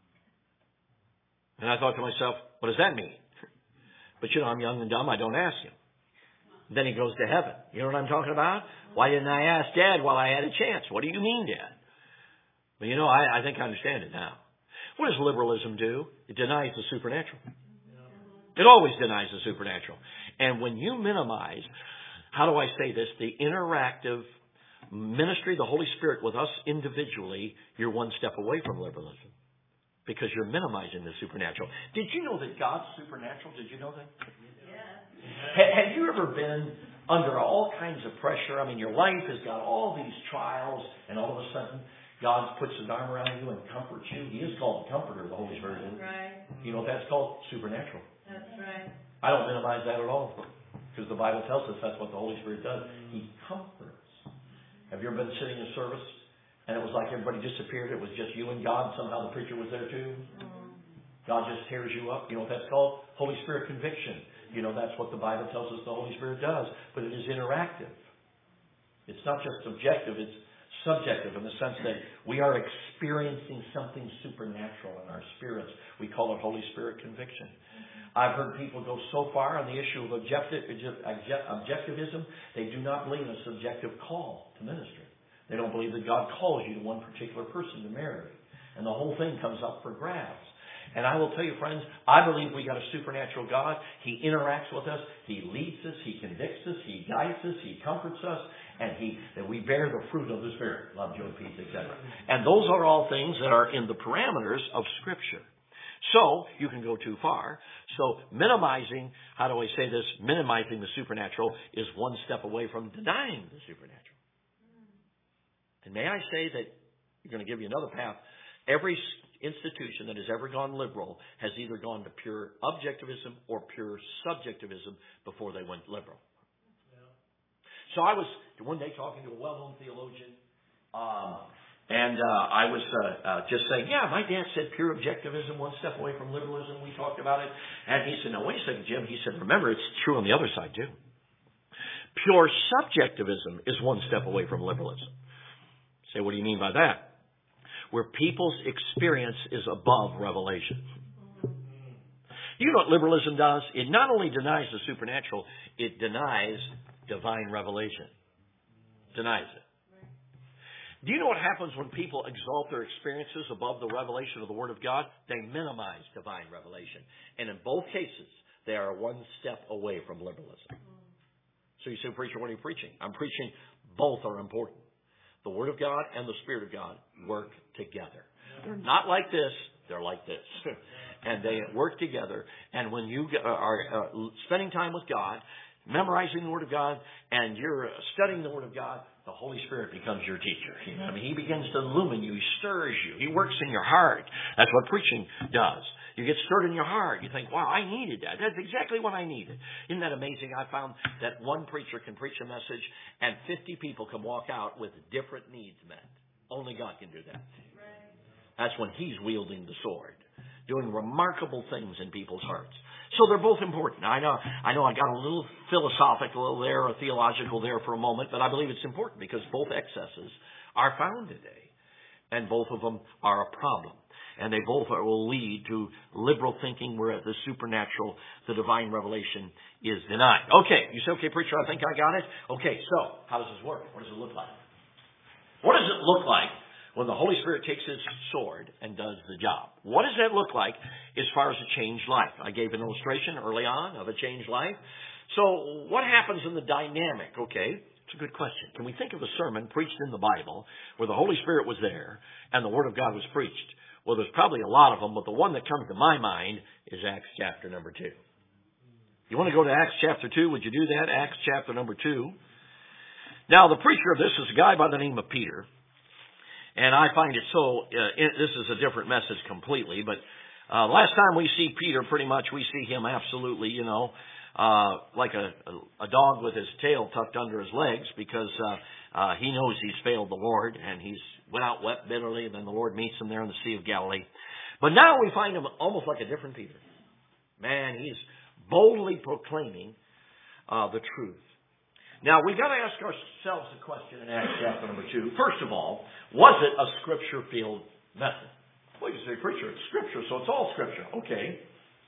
And I thought to myself, what does that mean? But you know, I'm young and dumb. I don't ask him. Then he goes to heaven. You know what I'm talking about? Why didn't I ask Dad while I had a chance? What do you mean, Dad? But you know, I, I think I understand it now. What does liberalism do? It denies the supernatural. It always denies the supernatural. And when you minimize, how do I say this, the interactive ministry of the Holy Spirit with us individually, you're one step away from liberalism. Because you're minimizing the supernatural. Did you know that God's supernatural? Did you know that? Yeah. Have you ever been under all kinds of pressure? I mean, your life has got all these trials, and all of a sudden, God puts His arm around you and comforts you. He is called the Comforter, the Holy Spirit. That's right. You know what that's called? Supernatural. That's right. I don't minimize that at all. Because the Bible tells us that's what the Holy Spirit does. He comforts. Have you ever been sitting in service and it was like everybody disappeared? It was just you and God. Somehow the preacher was there too. Mm-hmm. God just tears you up. You know what that's called? Holy Spirit conviction. You know, that's what the Bible tells us the Holy Spirit does. But it is interactive. It's not just subjective. It's subjective in the sense that we are experiencing something supernatural in our spirits. We call it Holy Spirit conviction. I've heard people go so far on the issue of objective, objectivism, they do not believe in a subjective call to ministry. They don't believe that God calls you to one particular person to marry. And the whole thing comes up for grabs. And I will tell you, friends, I believe we got a supernatural God. He interacts with us. He leads us. He convicts us. He guides us. He comforts us. And he, that we bear the fruit of the Spirit. Love, joy, peace, et cetera. And those are all things that are in the parameters of Scripture. So, you can go too far. So, minimizing, how do I say this? Minimizing the supernatural is one step away from denying the supernatural. And may I say that, you're going to give you another path, every institution that has ever gone liberal has either gone to pure objectivism or pure subjectivism before they went liberal. Yeah. So I was one day talking to a well-known theologian, um, and uh, I was uh, uh, just saying, yeah, my dad said pure objectivism, one step away from liberalism. We talked about it. And he said, no, wait a second, Jim. He said, remember, it's true on the other side, too. Pure subjectivism is one step away from liberalism. Say, what do you mean by that? Where people's experience is above revelation. You know what liberalism does? It not only denies the supernatural, it denies divine revelation. Denies it. Do you know what happens when people exalt their experiences above the revelation of the Word of God? They minimize divine revelation. And in both cases, they are one step away from liberalism. So you say, preacher, what are you preaching? I'm preaching both are important. The Word of God and the Spirit of God work together. They're not like this. They're like this. And they work together. And when you are spending time with God, memorizing the Word of God, and you're studying the Word of God, the Holy Spirit becomes your teacher. I mean, He begins to illumine you. He stirs you. He works in your heart. That's what preaching does. You get stirred in your heart. You think, wow, I needed that. That's exactly what I needed. Isn't that amazing? I found that one preacher can preach a message and fifty people can walk out with different needs met. Only God can do that. That's when He's wielding the sword, doing remarkable things in people's hearts. So they're both important. Now, I know I know I got a little philosophical there or theological there for a moment, but I believe it's important because both excesses are found today. And both of them are a problem. And they both are, will lead to liberal thinking where the supernatural, the divine revelation is denied. Okay, you say, okay, preacher, I think I got it. Okay, so how does this work? What does it look like? What does it look like when the Holy Spirit takes His sword and does the job? What does that look like as far as a changed life? I gave an illustration early on of a changed life. So what happens in the dynamic? Okay, it's a good question. Can we think of a sermon preached in the Bible where the Holy Spirit was there and the Word of God was preached? Well, there's probably a lot of them, but the one that comes to my mind is Acts chapter number two. You want to go to Acts chapter two? Would you do that? Acts chapter number two. Now, the preacher of this is a guy by the name of Peter. And I find it so, uh, it, this is a different message completely, but uh, last time we see Peter, pretty much we see him absolutely, you know, uh, like a, a dog with his tail tucked under his legs because uh, uh, he knows he's failed the Lord and he's went out wept bitterly, and then the Lord meets him there in the Sea of Galilee. But now we find him almost like a different Peter. Man, he's boldly proclaiming uh, the truth. Now, we've got to ask ourselves the question in Acts chapter number two. First of all, was it a Scripture-filled message? Well, you say, preacher, it's Scripture, so it's all Scripture. Okay.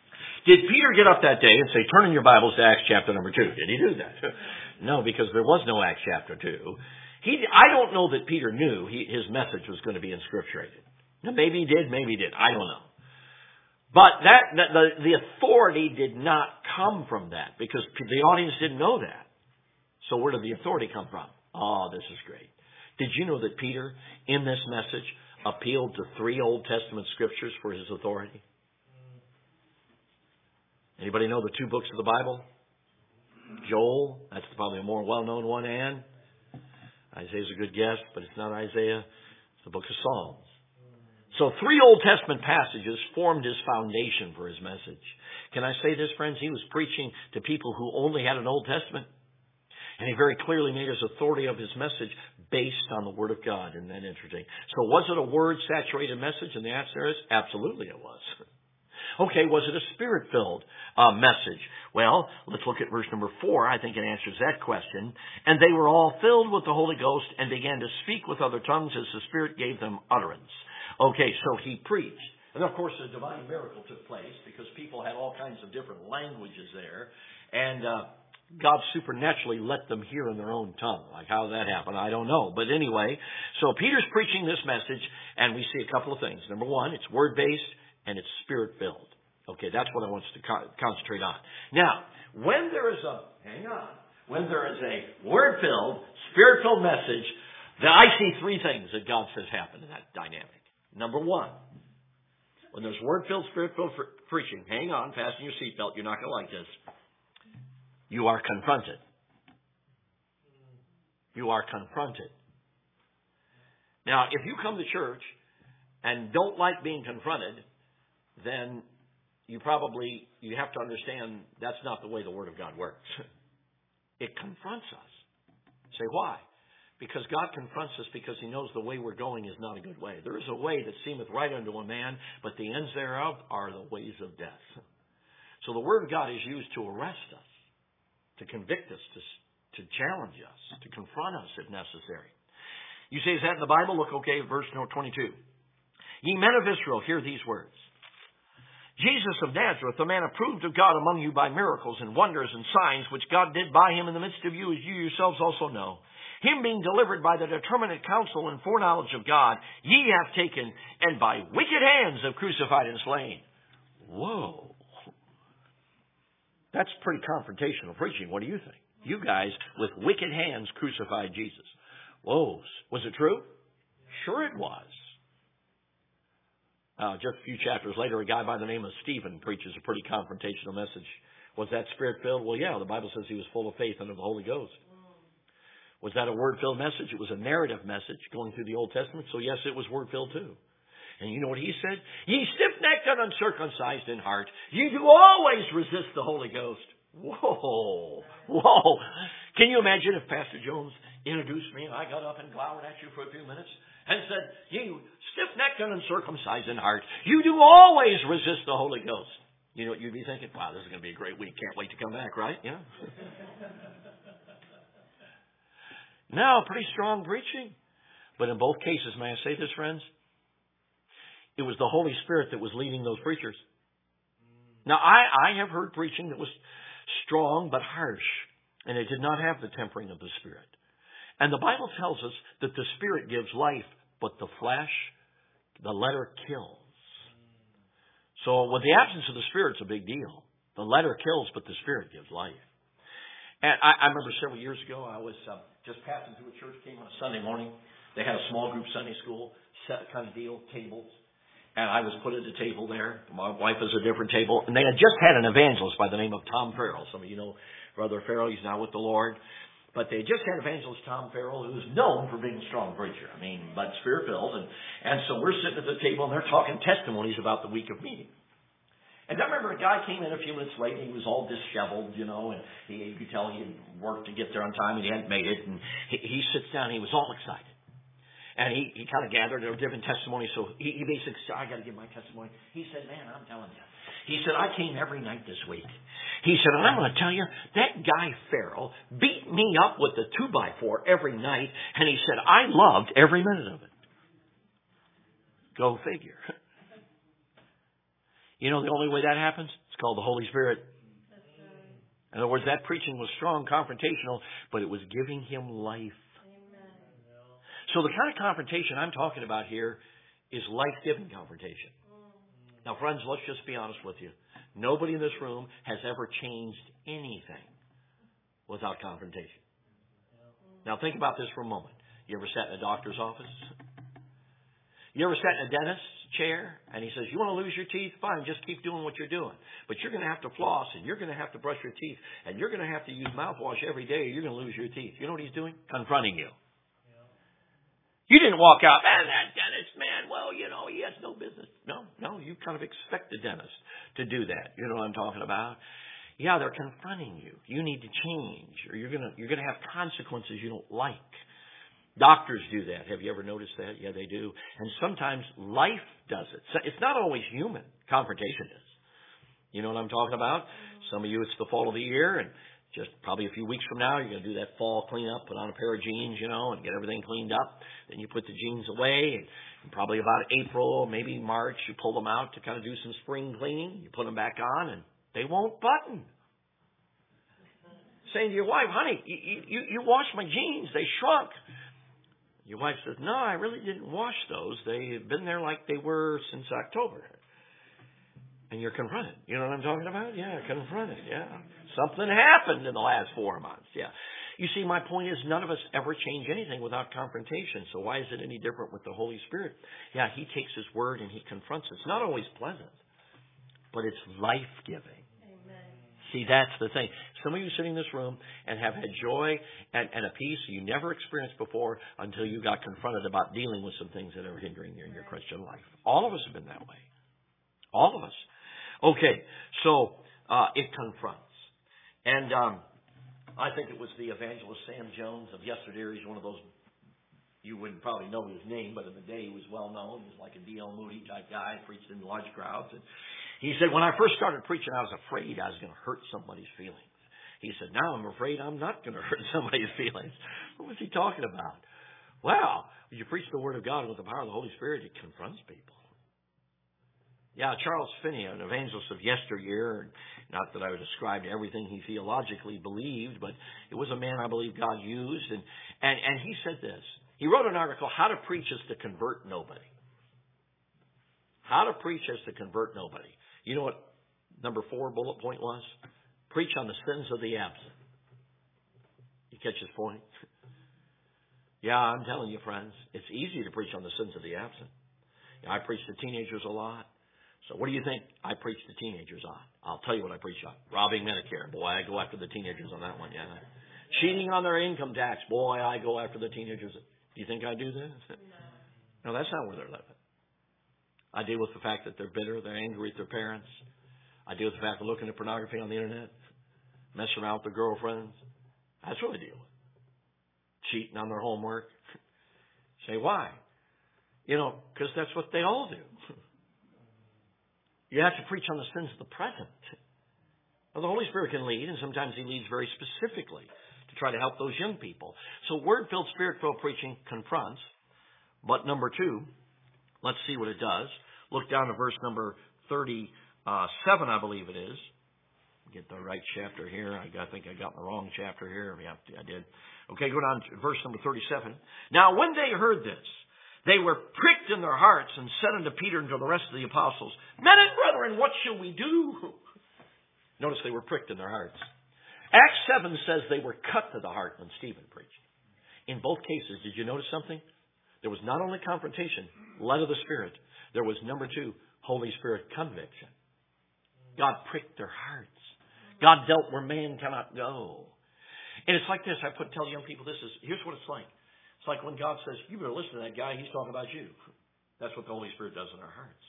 Did Peter get up that day and say, turn in your Bibles to Acts chapter number two? Did he do that? No, because there was no Acts chapter two. He, I don't know that Peter knew he, his message was going to be inscripturated. Now, maybe he did, maybe he did. I don't know. But that, that the, the authority did not come from that because the audience didn't know that. So where did the authority come from? Oh, this is great. Did you know that Peter, in this message, appealed to three Old Testament scriptures for his authority? Anybody know the two books of the Bible? Joel, that's probably a more well-known one, and Isaiah's a good guess, but it's not Isaiah. It's the book of Psalms. So three Old Testament passages formed his foundation for his message. Can I say this, friends? He was preaching to people who only had an Old Testament. And he very clearly made his authority of his message based on the Word of God. Isn't that interesting? So was it a word-saturated message? And the answer is absolutely it was. Okay, was it a Spirit-filled uh, message? Well, let's look at verse number four. I think it answers that question. And they were all filled with the Holy Ghost and began to speak with other tongues as the Spirit gave them utterance. Okay, so he preached. And of course, a divine miracle took place because people had all kinds of different languages there. And uh, God supernaturally let them hear in their own tongue. Like how that happened, I don't know. But anyway, so Peter's preaching this message, and we see a couple of things. Number one, it's word-based. and it's Spirit-filled. Okay, that's what I want us to co- concentrate on. Now, when there is a, hang on, when there is a Word-filled, Spirit-filled message, then I see three things that God says happen in that dynamic. Number one, when there's Word-filled, Spirit-filled preaching, hang on, fasten your seatbelt, you're not going to like this. You are confronted. You are confronted. Now, if you come to church and don't like being confronted, then you probably, you have to understand that's not the way the Word of God works. It confronts us. Say, why? Because God confronts us because He knows the way we're going is not a good way. There is a way that seemeth right unto a man, but the ends thereof are the ways of death. So the Word of God is used to arrest us, to convict us, to, to challenge us, to confront us if necessary. You say, is that in the Bible? Look, okay, verse twenty-two. Ye men of Israel, hear these words. Jesus of Nazareth, a man approved of God among you by miracles and wonders and signs, which God did by Him in the midst of you, as you yourselves also know. Him being delivered by the determinate counsel and foreknowledge of God, ye have taken, and by wicked hands have crucified and slain. Whoa. That's pretty confrontational preaching. What do you think? You guys, with wicked hands, crucified Jesus. Whoa. Was it true? Sure it was. Uh, just a few chapters later, a guy by the name of Stephen preaches a pretty confrontational message. Was that Spirit-filled? Well, yeah, the Bible says he was full of faith and of the Holy Ghost. Was that a Word-filled message? It was a narrative message going through the Old Testament. So, yes, it was Word-filled too. And you know what he said? Ye stiff-necked and uncircumcised in heart, ye do always resist the Holy Ghost. Whoa. Whoa. Can you imagine if Pastor Jones introduced me and I got up and glowered at you for a few minutes and said, ye stiff-necked and uncircumcised in heart, you do always resist the Holy Ghost. You know what you'd be thinking? Wow, this is going to be a great week. Can't wait to come back, right? Yeah. No, pretty strong preaching. But in both cases, may I say this, friends? It was the Holy Spirit that was leading those preachers. Now, I, I have heard preaching that was strong but harsh, and it did not have the tempering of the Spirit. And the Bible tells us that the Spirit gives life, but the flesh, the letter kills. So with the absence of the Spirit, it's a big deal. The letter kills, but the Spirit gives life. And I, I remember several years ago, I was uh, just passing through a church, came on a Sunday morning. They had a small group Sunday school set kind of deal, tables. And I was put at a table there. My wife was at a different table. And they had just had an evangelist by the name of Tom Farrell. Some of you know Brother Farrell. He's now with the Lord. But they just had evangelist Tom Farrell, who was known for being a strong preacher. I mean, but Spirit-filled. And, and so we're sitting at the table, and they're talking testimonies about the week of meeting. And I remember a guy came in a few minutes late, and he was all disheveled, you know, and he, you could tell he had worked to get there on time, and he hadn't made it. And he, he sits down, and he was all excited. And he, he kind of gathered a different testimony. So he, he basically said, I got to give my testimony. He said, man, I'm telling you. He said, I came every night this week. He said, and I'm going to tell you, that guy Farrell beat me up with the two by four every night. And he said, I loved every minute of it. Go figure. You know the only way that happens? It's called the Holy Spirit. In other words, that preaching was strong, confrontational, but it was giving him life. So the kind of confrontation I'm talking about here is life-giving confrontation. Now, friends, let's just be honest with you. Nobody in this room has ever changed anything without confrontation. Now, think about this for a moment. You ever sat in a doctor's office? You ever sat in a dentist's chair and he says, you want to lose your teeth? Fine, just keep doing what you're doing. But you're going to have to floss and you're going to have to brush your teeth and you're going to have to use mouthwash every day or you're going to lose your teeth. You know what he's doing? Confronting you. You didn't walk out, man, that dentist, man, well, you know, he has no business. No, no, you kind of expect the dentist to do that. You know what I'm talking about? Yeah, they're confronting you. You need to change or you're going to, you're going to have consequences you don't like. Doctors do that. Have you ever noticed that? Yeah, they do. And sometimes life does it. So it's not always human. Confrontation is. You know what I'm talking about? Some of you, it's the fall of the year and just probably a few weeks from now, you're going to do that fall cleanup, put on a pair of jeans, you know, and get everything cleaned up. Then you put the jeans away, and probably about April, maybe March, you pull them out to kind of do some spring cleaning. You put them back on, and they won't button. Saying to your wife, honey, you, you, you washed my jeans. They shrunk. Your wife says, no, I really didn't wash those. They've been there like they were since October. And you're confronted. You know what I'm talking about? Yeah, confronted. Yeah. Something happened in the last four months. Yeah. You see, my point is none of us ever change anything without confrontation. So why is it any different with the Holy Spirit? Yeah, He takes His Word and He confronts us. It's not always pleasant, but it's life-giving. Amen. See, that's the thing. Some of you sitting in this room and have had joy and, and a peace you never experienced before until you got confronted about dealing with some things that are hindering you in your Christian life. All of us have been that way. All of us. Okay, so uh, it confronts. And um, I think it was the evangelist Sam Jones of yesterday. He's one of those, you wouldn't probably know his name, but in the day he was well known. He was like a D L Moody type guy, preached in large crowds. And he said, when I first started preaching, I was afraid I was going to hurt somebody's feelings. He said, now I'm afraid I'm not going to hurt somebody's feelings. What was he talking about? Wow, when you preach the Word of God with the power of the Holy Spirit, it confronts people. Yeah, Charles Finney, an evangelist of yesteryear, not that I would ascribe to everything he theologically believed, but it was a man I believe God used. And, and, and he said this. He wrote an article, How to Preach is to Convert Nobody. How to Preach is to Convert Nobody. You know what number four bullet point was? Preach on the sins of the absent. You catch his point? Yeah, I'm telling you, friends, it's easy to preach on the sins of the absent. Yeah, I preach to teenagers a lot. So what do you think I preach to teenagers on? I'll tell you what I preach on. Robbing Medicare. Boy, I go after the teenagers on that one. Yeah. Cheating on their income tax. Boy, I go after the teenagers. Do you think I do this? No. No, that's not where they're living. I deal with the fact that they're bitter. They're angry at their parents. I deal with the fact of looking at pornography on the internet. Messing around with their girlfriends. That's what I deal with. Cheating on their homework. Say, why? You know, because that's what they all do. You have to preach on the sins of the present. Well, the Holy Spirit can lead, and sometimes He leads very specifically to try to help those young people. So Word-filled, Spirit-filled preaching confronts. But number two, let's see what it does. Look down to verse number thirty-seven, I believe it is. Get the right chapter here. I think I got the wrong chapter here. Yeah, I did. Okay, go down to verse number thirty-seven. Now, when they heard this, they were pricked in their hearts and said unto Peter and to the rest of the apostles, Men and brethren, what shall we do? Notice they were pricked in their hearts. Acts seven says they were cut to the heart when Stephen preached. In both cases, did you notice something? There was not only confrontation, led of the Spirit. There was, number two, Holy Spirit conviction. God pricked their hearts. God dealt where man cannot go. And it's like this. I put tell young people this is, here's what it's like. It's like when God says, you better listen to that guy. He's talking about you. That's what the Holy Spirit does in our hearts.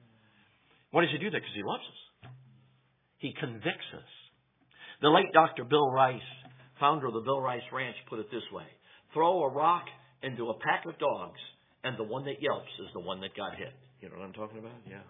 Why does He do that? Because He loves us. He convicts us. The late Doctor Bill Rice, founder of the Bill Rice Ranch, put it this way. Throw a rock into a pack of dogs, and the one that yelps is the one that got hit. You know what I'm talking about? Yeah.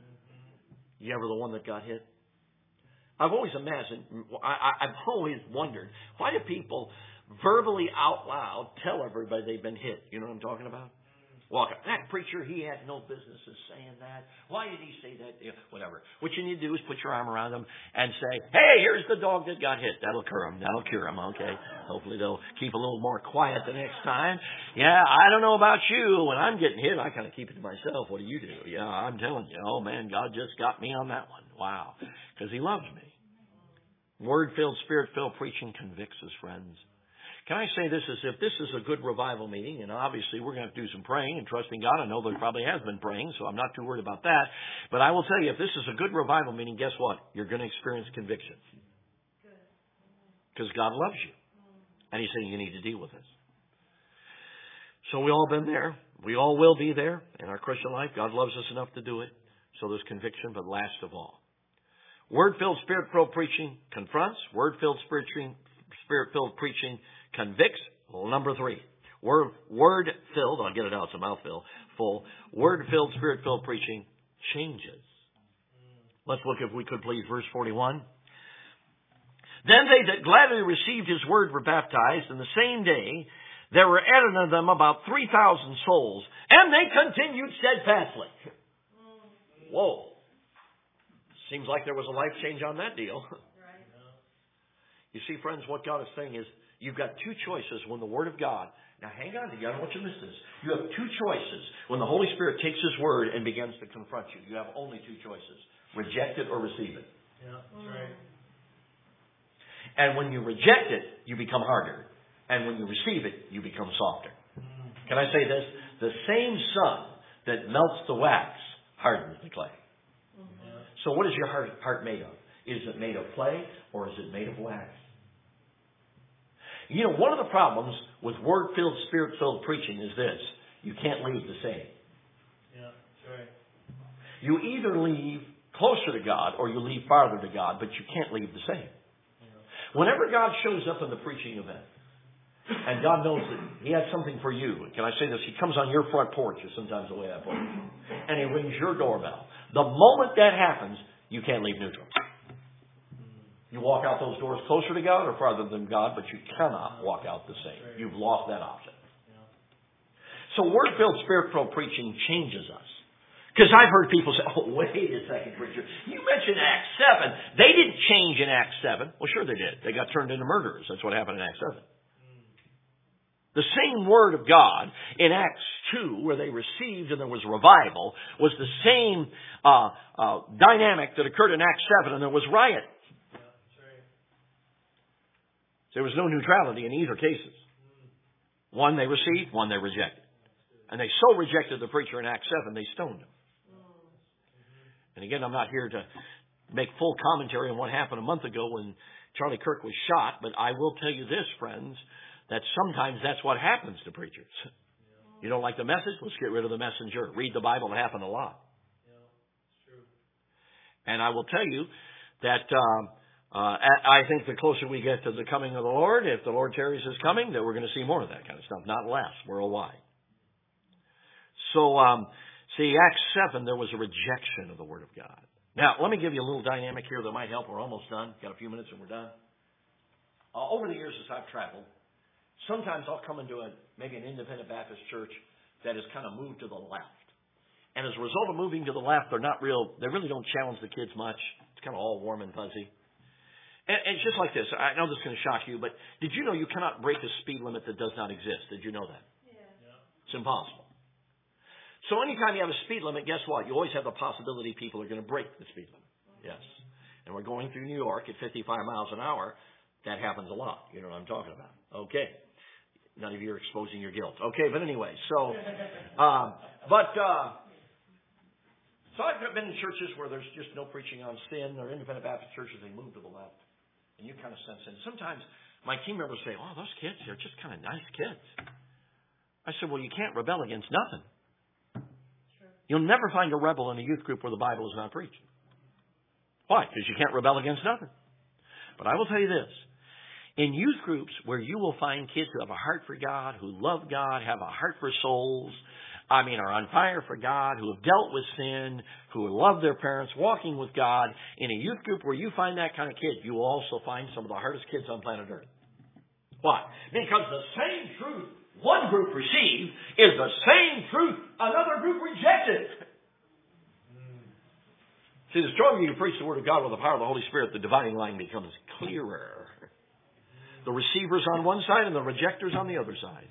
You ever the one that got hit? I've always imagined, I, I, I've always wondered, why do people verbally out loud tell everybody they've been hit? You know what I'm talking about? Well, that preacher, he had no business in saying that. Why did he say that? Yeah, whatever. What you need to do is put your arm around them and say, hey, here's the dog that got hit. That'll cure them. That'll cure them, okay? Hopefully they'll keep a little more quiet the next time. Yeah, I don't know about you. When I'm getting hit, I kind of keep it to myself. What do you do? Yeah, I'm telling you. Oh, man, God just got me on that one. Wow. Because He loves me. Word-filled, Spirit-filled preaching convicts us, friends. Can I say this as if this is a good revival meeting, and obviously we're going to have to do some praying and trusting God. I know there probably has been praying, so I'm not too worried about that. But I will tell you, if this is a good revival meeting, guess what? You're going to experience conviction. Because God loves you. And He's saying you need to deal with this. So we all been there. We all will be there in our Christian life. God loves us enough to do it. So there's conviction, but last of all, Word-filled, Spirit-filled preaching confronts. Word-filled, Spirit-filled preaching convicts. Well, number three. Word, word-filled, I'll get it out, it's a mouthful, full. Word-filled, Spirit-filled preaching changes. Let's look, if we could please, verse forty-one. Then they that gladly received His word were baptized, and the same day there were added unto them about three thousand souls, and they continued steadfastly. Whoa. Seems like there was a life change on that deal. You see, friends, what God is saying is, you've got two choices when the Word of God Now hang on to you. I don't want you to miss this. You have two choices. When the Holy Spirit takes His Word and begins to confront you, you have only two choices. Reject it or receive it. Yeah, that's right. And when you reject it, you become harder. And when you receive it, you become softer. Can I say this? The same sun that melts the wax hardens the clay. Yeah. So what is your heart, heart made of? Is it made of clay or is it made of wax? You know, one of the problems with Word-filled, Spirit-filled preaching is this. You can't leave the same. Yeah, that's right. You either leave closer to God or you leave farther to God, but you can't leave the same. Yeah. Whenever God shows up in the preaching event, and God knows that He has something for you, can I say this? He comes on your front porch, is sometimes the way I put it, and He rings your doorbell. The moment that happens, you can't leave neutral. You walk out those doors closer to God or farther than God, but you cannot walk out the same. You've lost that option. So Word-filled, Spirit-filled preaching changes us. Because I've heard people say, oh, wait a second, preacher. You mentioned Acts seven. They didn't change in Acts seven. Well, sure they did. They got turned into murderers. That's what happened in Acts seven. The same Word of God in Acts two, where they received and there was revival, was the same uh, uh, dynamic that occurred in Acts seven, and there was riot. There was no neutrality in either cases. One they received, one they rejected. And they so rejected the preacher in Acts seven, they stoned him. And again, I'm not here to make full commentary on what happened a month ago when Charlie Kirk was shot, but I will tell you this, friends, that sometimes that's what happens to preachers. You don't like the message? Let's get rid of the messenger. Read the Bible. It happened a lot. And I will tell you that um, uh, I think the closer we get to the coming of the Lord, if the Lord tarries His coming, that we're going to see more of that kind of stuff, not less, worldwide. So, um, see, Acts seven, there was a rejection of the Word of God. Now, let me give you a little dynamic here that might help. We're almost done. Got a few minutes and we're done. Uh, over the years as I've traveled, sometimes I'll come into a maybe an independent Baptist church that has kind of moved to the left. And as a result of moving to the left, they're not real, they really don't challenge the kids much. It's kind of all warm and fuzzy. And, and it's just like this. I know this is going to shock you, but did you know you cannot break a speed limit that does not exist? Did you know that? Yeah. It's impossible. So anytime you have a speed limit, guess what? You always have the possibility people are going to break the speed limit. Yes. And we're going through New York at fifty-five miles an hour. That happens a lot. You know what I'm talking about. Okay. None of you are exposing your guilt. Okay, but anyway, so, um, but, uh, so I've been in churches where there's just no preaching on sin, or independent Baptist churches, they move to the left. And you kind of sense it. Sometimes my team members say, oh, those kids, they're just kind of nice kids. I said, well, you can't rebel against nothing. You'll never find a rebel in a youth group where the Bible is not preached. Why? Because you can't rebel against nothing. But I will tell you this. In youth groups where you will find kids who have a heart for God, who love God, have a heart for souls, I mean, are on fire for God, who have dealt with sin, who love their parents, walking with God, in a youth group where you find that kind of kid, you will also find some of the hardest kids on planet Earth. Why? Because the same truth one group received is the same truth another group rejected. See, the stronger you preach the Word of God with the power of the Holy Spirit, the dividing line becomes clearer. The receivers on one side and the rejectors on the other side.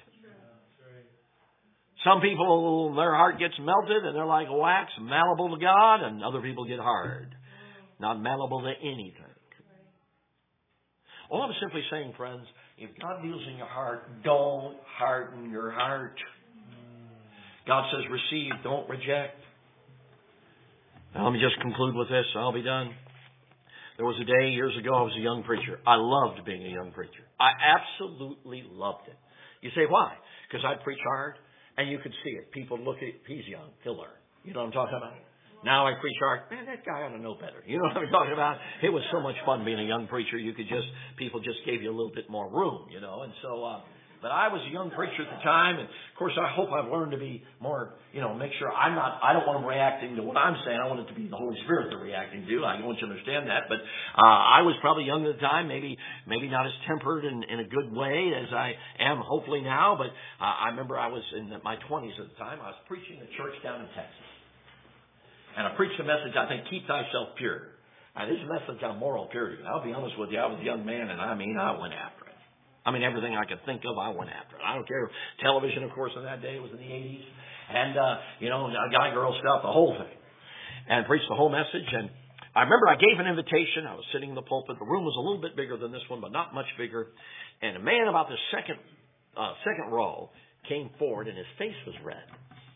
Some people, their heart gets melted and they're like wax, malleable to God, and other people get hard, not malleable to anything. All I'm simply saying, friends, if God deals in your heart, don't harden your heart. God says receive, don't reject. Now, let me just conclude with this. I'll be done. There was a day years ago I was a young preacher. I loved being a young preacher. I absolutely loved it. You say, why? Because I'd preach hard, and you could see it. People look at, he's young, he'll learn. You know what I'm talking about? Now I preach hard. Man, that guy ought to know better. You know what I'm talking about? It was so much fun being a young preacher. You could just, people just gave you a little bit more room, you know. And so, uh, but I was a young preacher at the time, and of course I hope I've learned to be more, you know, make sure I'm not, I don't want them reacting to what I'm saying. I want it to be the Holy Spirit they're reacting to. I want you to understand that. But uh, I was probably young at the time, maybe maybe not as tempered in, in a good way as I am hopefully now. But uh, I remember I was in my twenties at the time. I was preaching a church down in Texas. And I preached a message, I think, keep thyself pure. Now, this is a message on moral purity. I'll be honest with you, I was a young man, and I mean, I went after it. I mean, everything I could think of, I went after it. I don't care. Television, of course, in that day, it was in the eighties. And, uh, you know, guy, girl stuff, the whole thing. And preached the whole message. And I remember I gave an invitation. I was sitting in the pulpit. The room was a little bit bigger than this one, but not much bigger. And a man about the second, uh, second row came forward, and his face was red.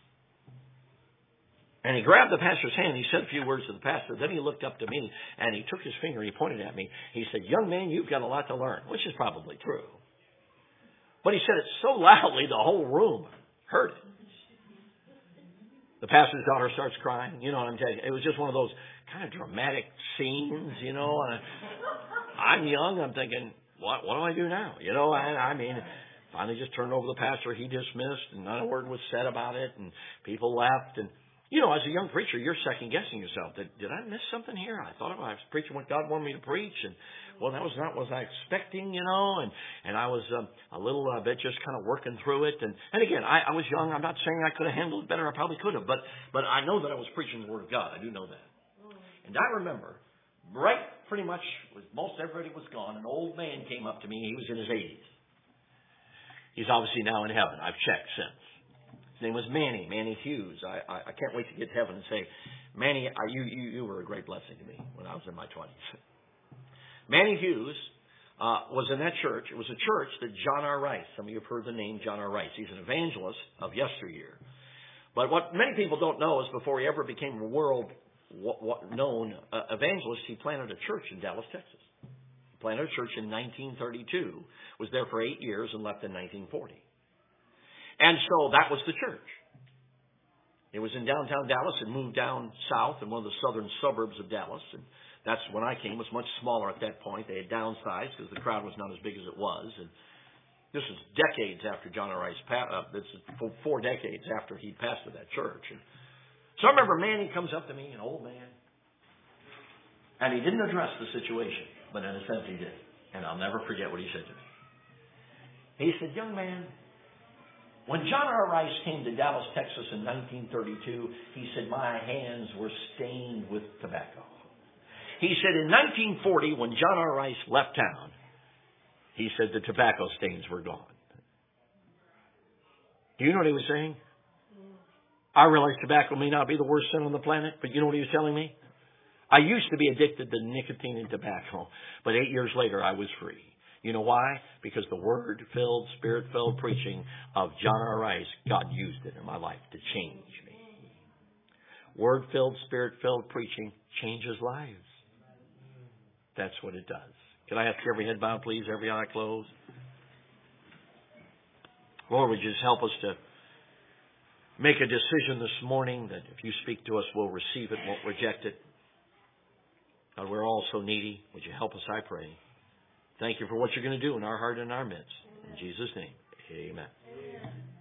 And he grabbed the pastor's hand. He said a few words to the pastor. Then he looked up to me, and he took his finger, and he pointed at me. He said, "Young man, you've got a lot to learn," which is probably true. But he said it so loudly, the whole room heard it. The pastor's daughter starts crying. You know what I'm telling you. It was just one of those kind of dramatic scenes, you know. And I'm young. I'm thinking, what what do I do now? You know, and I mean, finally just turned over the pastor. He dismissed, and not a word was said about it. And people left. And, you know, as a young preacher, you're second-guessing yourself. Did, did I miss something here? I thought I was preaching what God wanted me to preach. And, well, that was not what I was expecting, you know. And, and I was um, a little uh, bit just kind of working through it. And, and again, I, I was young. I'm not saying I could have handled it better. I probably could have. But, but I know that I was preaching the Word of God. I do know that. And I remember, right pretty much, with most everybody was gone, an old man came up to me. He was in his eighties. He's obviously now in heaven. I've checked since. His name was Manny, Manny Hughes. I, I, I can't wait to get to heaven and say, Manny, I, you, you, you were a great blessing to me when I was in my twenties. Manny Hughes uh, was in that church. It was a church that John R. Rice, some of you have heard the name John R. Rice. He's an evangelist of yesteryear. But what many people don't know is before he ever became a world what, what known uh, evangelist, he planted a church in Dallas, Texas. He planted a church in nineteen thirty-two, was there for eight years, and left in nineteen forty. And so that was the church. It was in downtown Dallas and moved down south in one of the southern suburbs of Dallas. And that's when I came. It was much smaller at that point. They had downsized because the crowd was not as big as it was. And this was decades after John R. Rice passed. Uh, this is four decades after he pastored that church. And so I remember Manny comes up to me, an old man, and he didn't address the situation, but in a sense he did. And I'll never forget what he said to me. He said, "Young man, when John R. Rice came to Dallas, Texas in nineteen thirty-two, he said, my hands were stained with tobacco. He said in nineteen forty, when John R. Rice left town, he said the tobacco stains were gone." Do you know what he was saying? I realize tobacco may not be the worst sin on the planet, but you know what he was telling me? I used to be addicted to nicotine and tobacco, but eight years later I was free. You know why? Because the Word-filled, Spirit-filled preaching of John R. Rice, God used it in my life to change me. Word-filled, Spirit-filled preaching changes lives. That's what it does. Can I ask every head bowed, please, every eye closed? Lord, would you just help us to make a decision this morning that if you speak to us, we'll receive it, won't reject it. God, we're all so needy. Would you help us, I pray. Thank you for what you're going to do in our heart and our midst. In Jesus' name, amen. Amen.